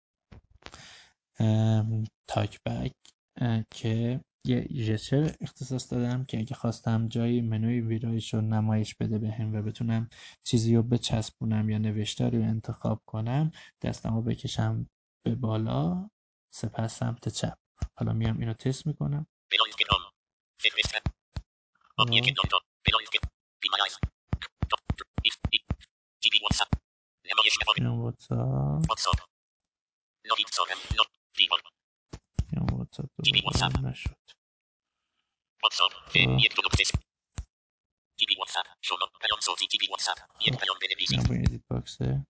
تاک بک که یه ژسچر اختصاص دادم که اگه خواستم جای منوی ویرایش رو نمایش بده بهم و بتونم چیزی رو بچسبونم یا نوشته رو انتخاب کنم، دستم رو بکشم به بالا سپس سمت چپ. حالا میام اینو تست میکنم. اینم واتساپ دوباره نشد. اینم با ادیت باکسه.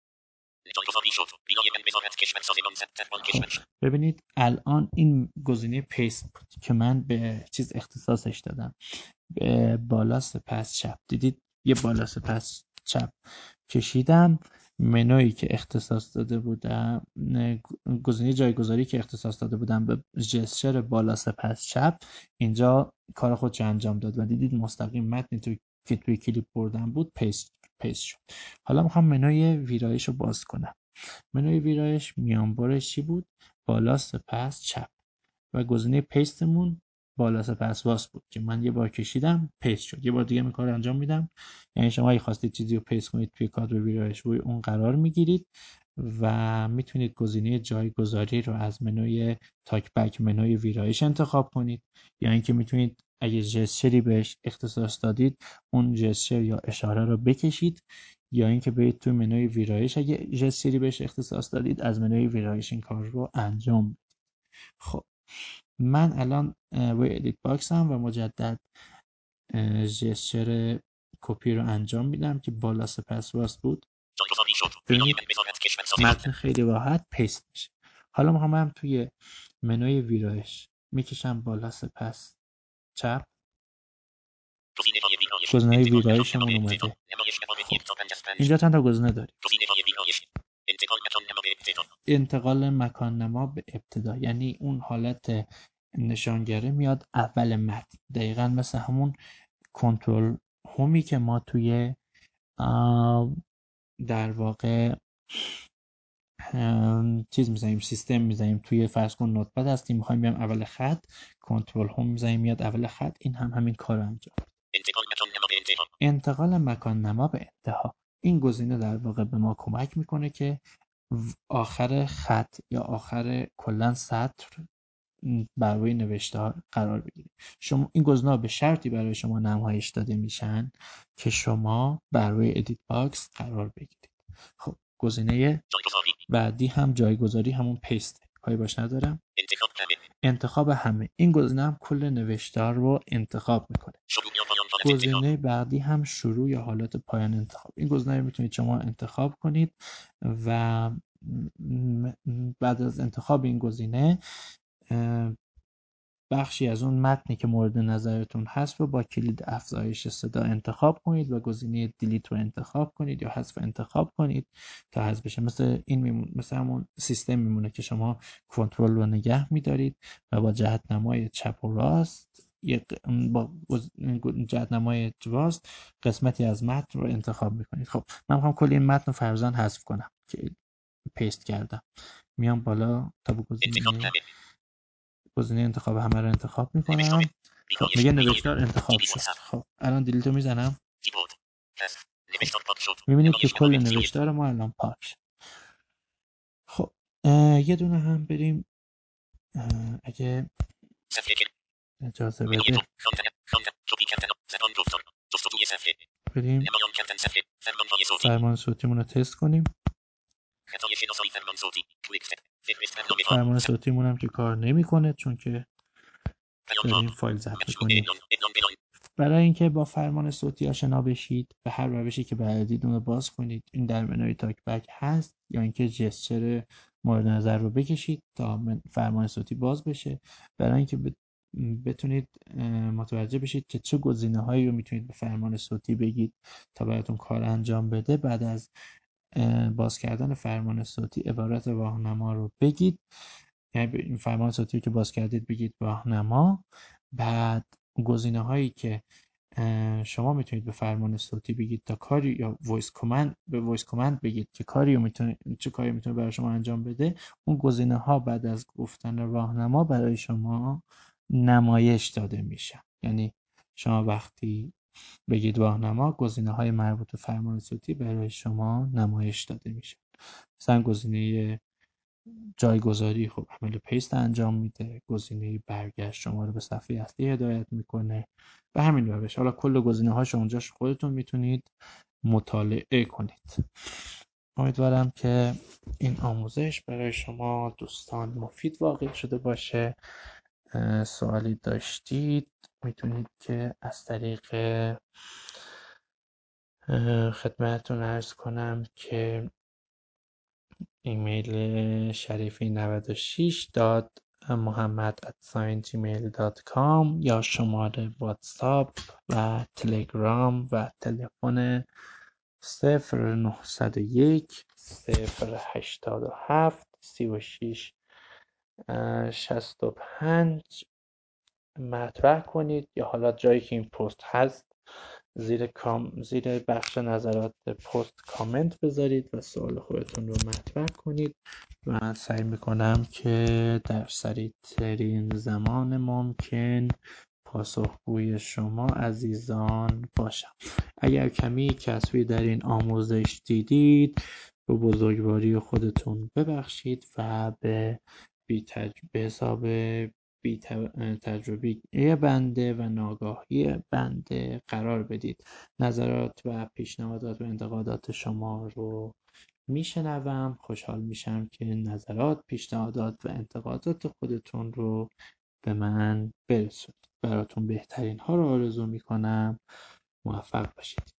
ببینید الان این گزینه پیست بود که من به چیز اختصاصش دادم، به بالا سپس چپ. دیدید یه بالا سپس چپ کشیدم، منویی که اختصاص داده بودم، گزینه جایگذاری که اختصاص داده بودم به ژسچر بالا سپس چپ، اینجا کار خودش انجام داد و دیدید مستقیم متنی که توی کلیپ بردم بود پیست شد. حالا میخوام منوی ویرایش رو باز کنم. منوی ویرایش میانبرش چی بود؟ بالا سپس چپ و گزینه پیستمون بالا سپس واس بود که من یه بار کشیدم پیست شد. یه بار دیگه این کار انجام میدم، یعنی شما اگه خواستید چیزی رو پیست کنید توی کادر ویرایش روی اون قرار میگیرید و میتونید گزینه جایگذاری رو از منوی تاک بک منوی ویرایش انتخاب کنید، یا اینکه میتونید اگه ژسچری بهش اختصاص دادید اون ژسچر یا اشاره رو بکشید، یا اینکه برید توی منوی ویرایش اگه ژسچری بهش اختصاص دادید از منوی ویرایش این کار رو انجام بدید. خب من الان روی ادیت باکس هم و مجدد ژسچر کپی رو انجام میدم که بالا سپس راست بود. ببینید متن خیلی راحت پیست میشه. حالا میخوام برم توی منوی ویرایش، میکشم بالا سپس چپ، گزینه‌های ویرایشمون اومده. خب اینجا چند تا گزینه داریم. انتقال مکان نما به ابتدا، یعنی اون حالت نشانگره میاد اول متن، دقیقا مثل همون کنترل هومی که ما توی در واقع چیز میزنیم، سیستم میزنیم، توی فرض کن نوتپد هستیم میخوایم بیام اول خط، کنترل هوم میزنیم میاد اول خط. این هم همین کار انجام. انتقال مکان نما به انتها، این گزینه در واقع به ما کمک میکنه که آخر خط یا آخر کلا سطر بر روی نوشته ها قرار بگیره. شما این گزینه‌ها به شرطی برای شما نمایش داده میشن که شما بر روی ادیت باکس قرار بگیرید. خب گزینه بعدی هم جایگذاری همون پیسته، کاری باش ندارم. انتخاب همه، این گزینه هم کل نوشتار رو انتخاب میکنه. گزینه بعدی هم شروع یا حالت پایان انتخاب، این گزینه رو میتونید شما انتخاب کنید و بعد از انتخاب این گزینه بخشی از اون متنی که مورد نظرتون هست رو با کلید افزایش صدا انتخاب کنید و گزینه دیلیت رو انتخاب کنید یا حذف انتخاب کنید تا حذف بشه. مثل این میمونه، مثل همون سیستم میمونه که شما کنترل رو نگه میدارید و با جهت نمای چپ و راست با جهت نمای راست قسمتی از متن رو انتخاب میکنید. خب من میخوام کل این متن رو فرضاً حذف کنم که پیست کردم. میام بالا تا به گزینه انتخاب همه رو انتخاب میکنم. خب میگه نوشتار انتخاب شد. خب الان دیلیت رو میزنم. میبینید که کل نوشتار ما الان پاک شد. خب یه دونه هم بریم اگه اجازه بده بریم فرمان صوتیمون رو تست کنیم. فرمان صوتیمون هم که کار نمیکنه چون که داریم فایل ضبط کنیم. برای اینکه با فرمان صوتی آشنا بشید به هر روشی که بلدید اون رو باز کنید. این در منوی تاک بک هست، یا اینکه جسچر مورد نظر رو بکشید تا فرمان صوتی باز بشه. برای اینکه بتونید متوجه بشید که چه گزینه‌هایی رو میتونید به فرمان صوتی بگید تا براتون کار انجام بده، بعد از باز کردن فرمان صوتی عبارت راهنما رو بگید. یعنی این فرمان صوتی که باز کردید بگید راهنما. بعد گزینه‌هایی که شما میتونید به فرمان صوتی بگید تا کاری، یا وایس کامند، به وایس کامند بگید که چه کاری میتونه برای شما انجام بده. اون گزینه‌ها بعد از گفتن راهنما برای شما نمایش داده میشن. یعنی شما وقتی بگید راهنما، گزینه‌های مربوط به فرمان صوتی برای شما نمایش داده میشن. مثلا گزینه جایگذاری خب عمل پیست انجام میده. گزینه برگشت شما رو به صفحه اصلی هدایت میکنه و همین روش. حالا کل گزینه هاش اونجاش خودتون میتونید مطالعه کنید. امیدوارم که این آموزش برای شما دوستان مفید واقع شده باشه. سوالی داشتید میتونید که از طریق خدمتتون عرض کنم که ایمیل شریفی 96.muhammad@gmail.com یا شماره واتساپ و تلگرام و تلفن 0901 087 36 65 مطرح کنید، یا حالا جایی که این پست هست زیر بخش نظرات پست کامنت بذارید و سوال خودتون رو مطرح کنید و سعی میکنم که در سریع ترین زمان ممکن پاسخگوی شما عزیزان باشم. اگر کمی کسری در این آموزش دیدید به بزرگواری خودتون ببخشید و به حساب تجربی بنده و ناگاهی بنده قرار بدید. نظرات و پیشنهادات و انتقادات شما رو میشنوم. خوشحال میشم که نظرات، پیشنهادات و انتقادات خودتون رو به من برسونید. براتون بهترین ها رو آرزو میکنم. موفق باشید.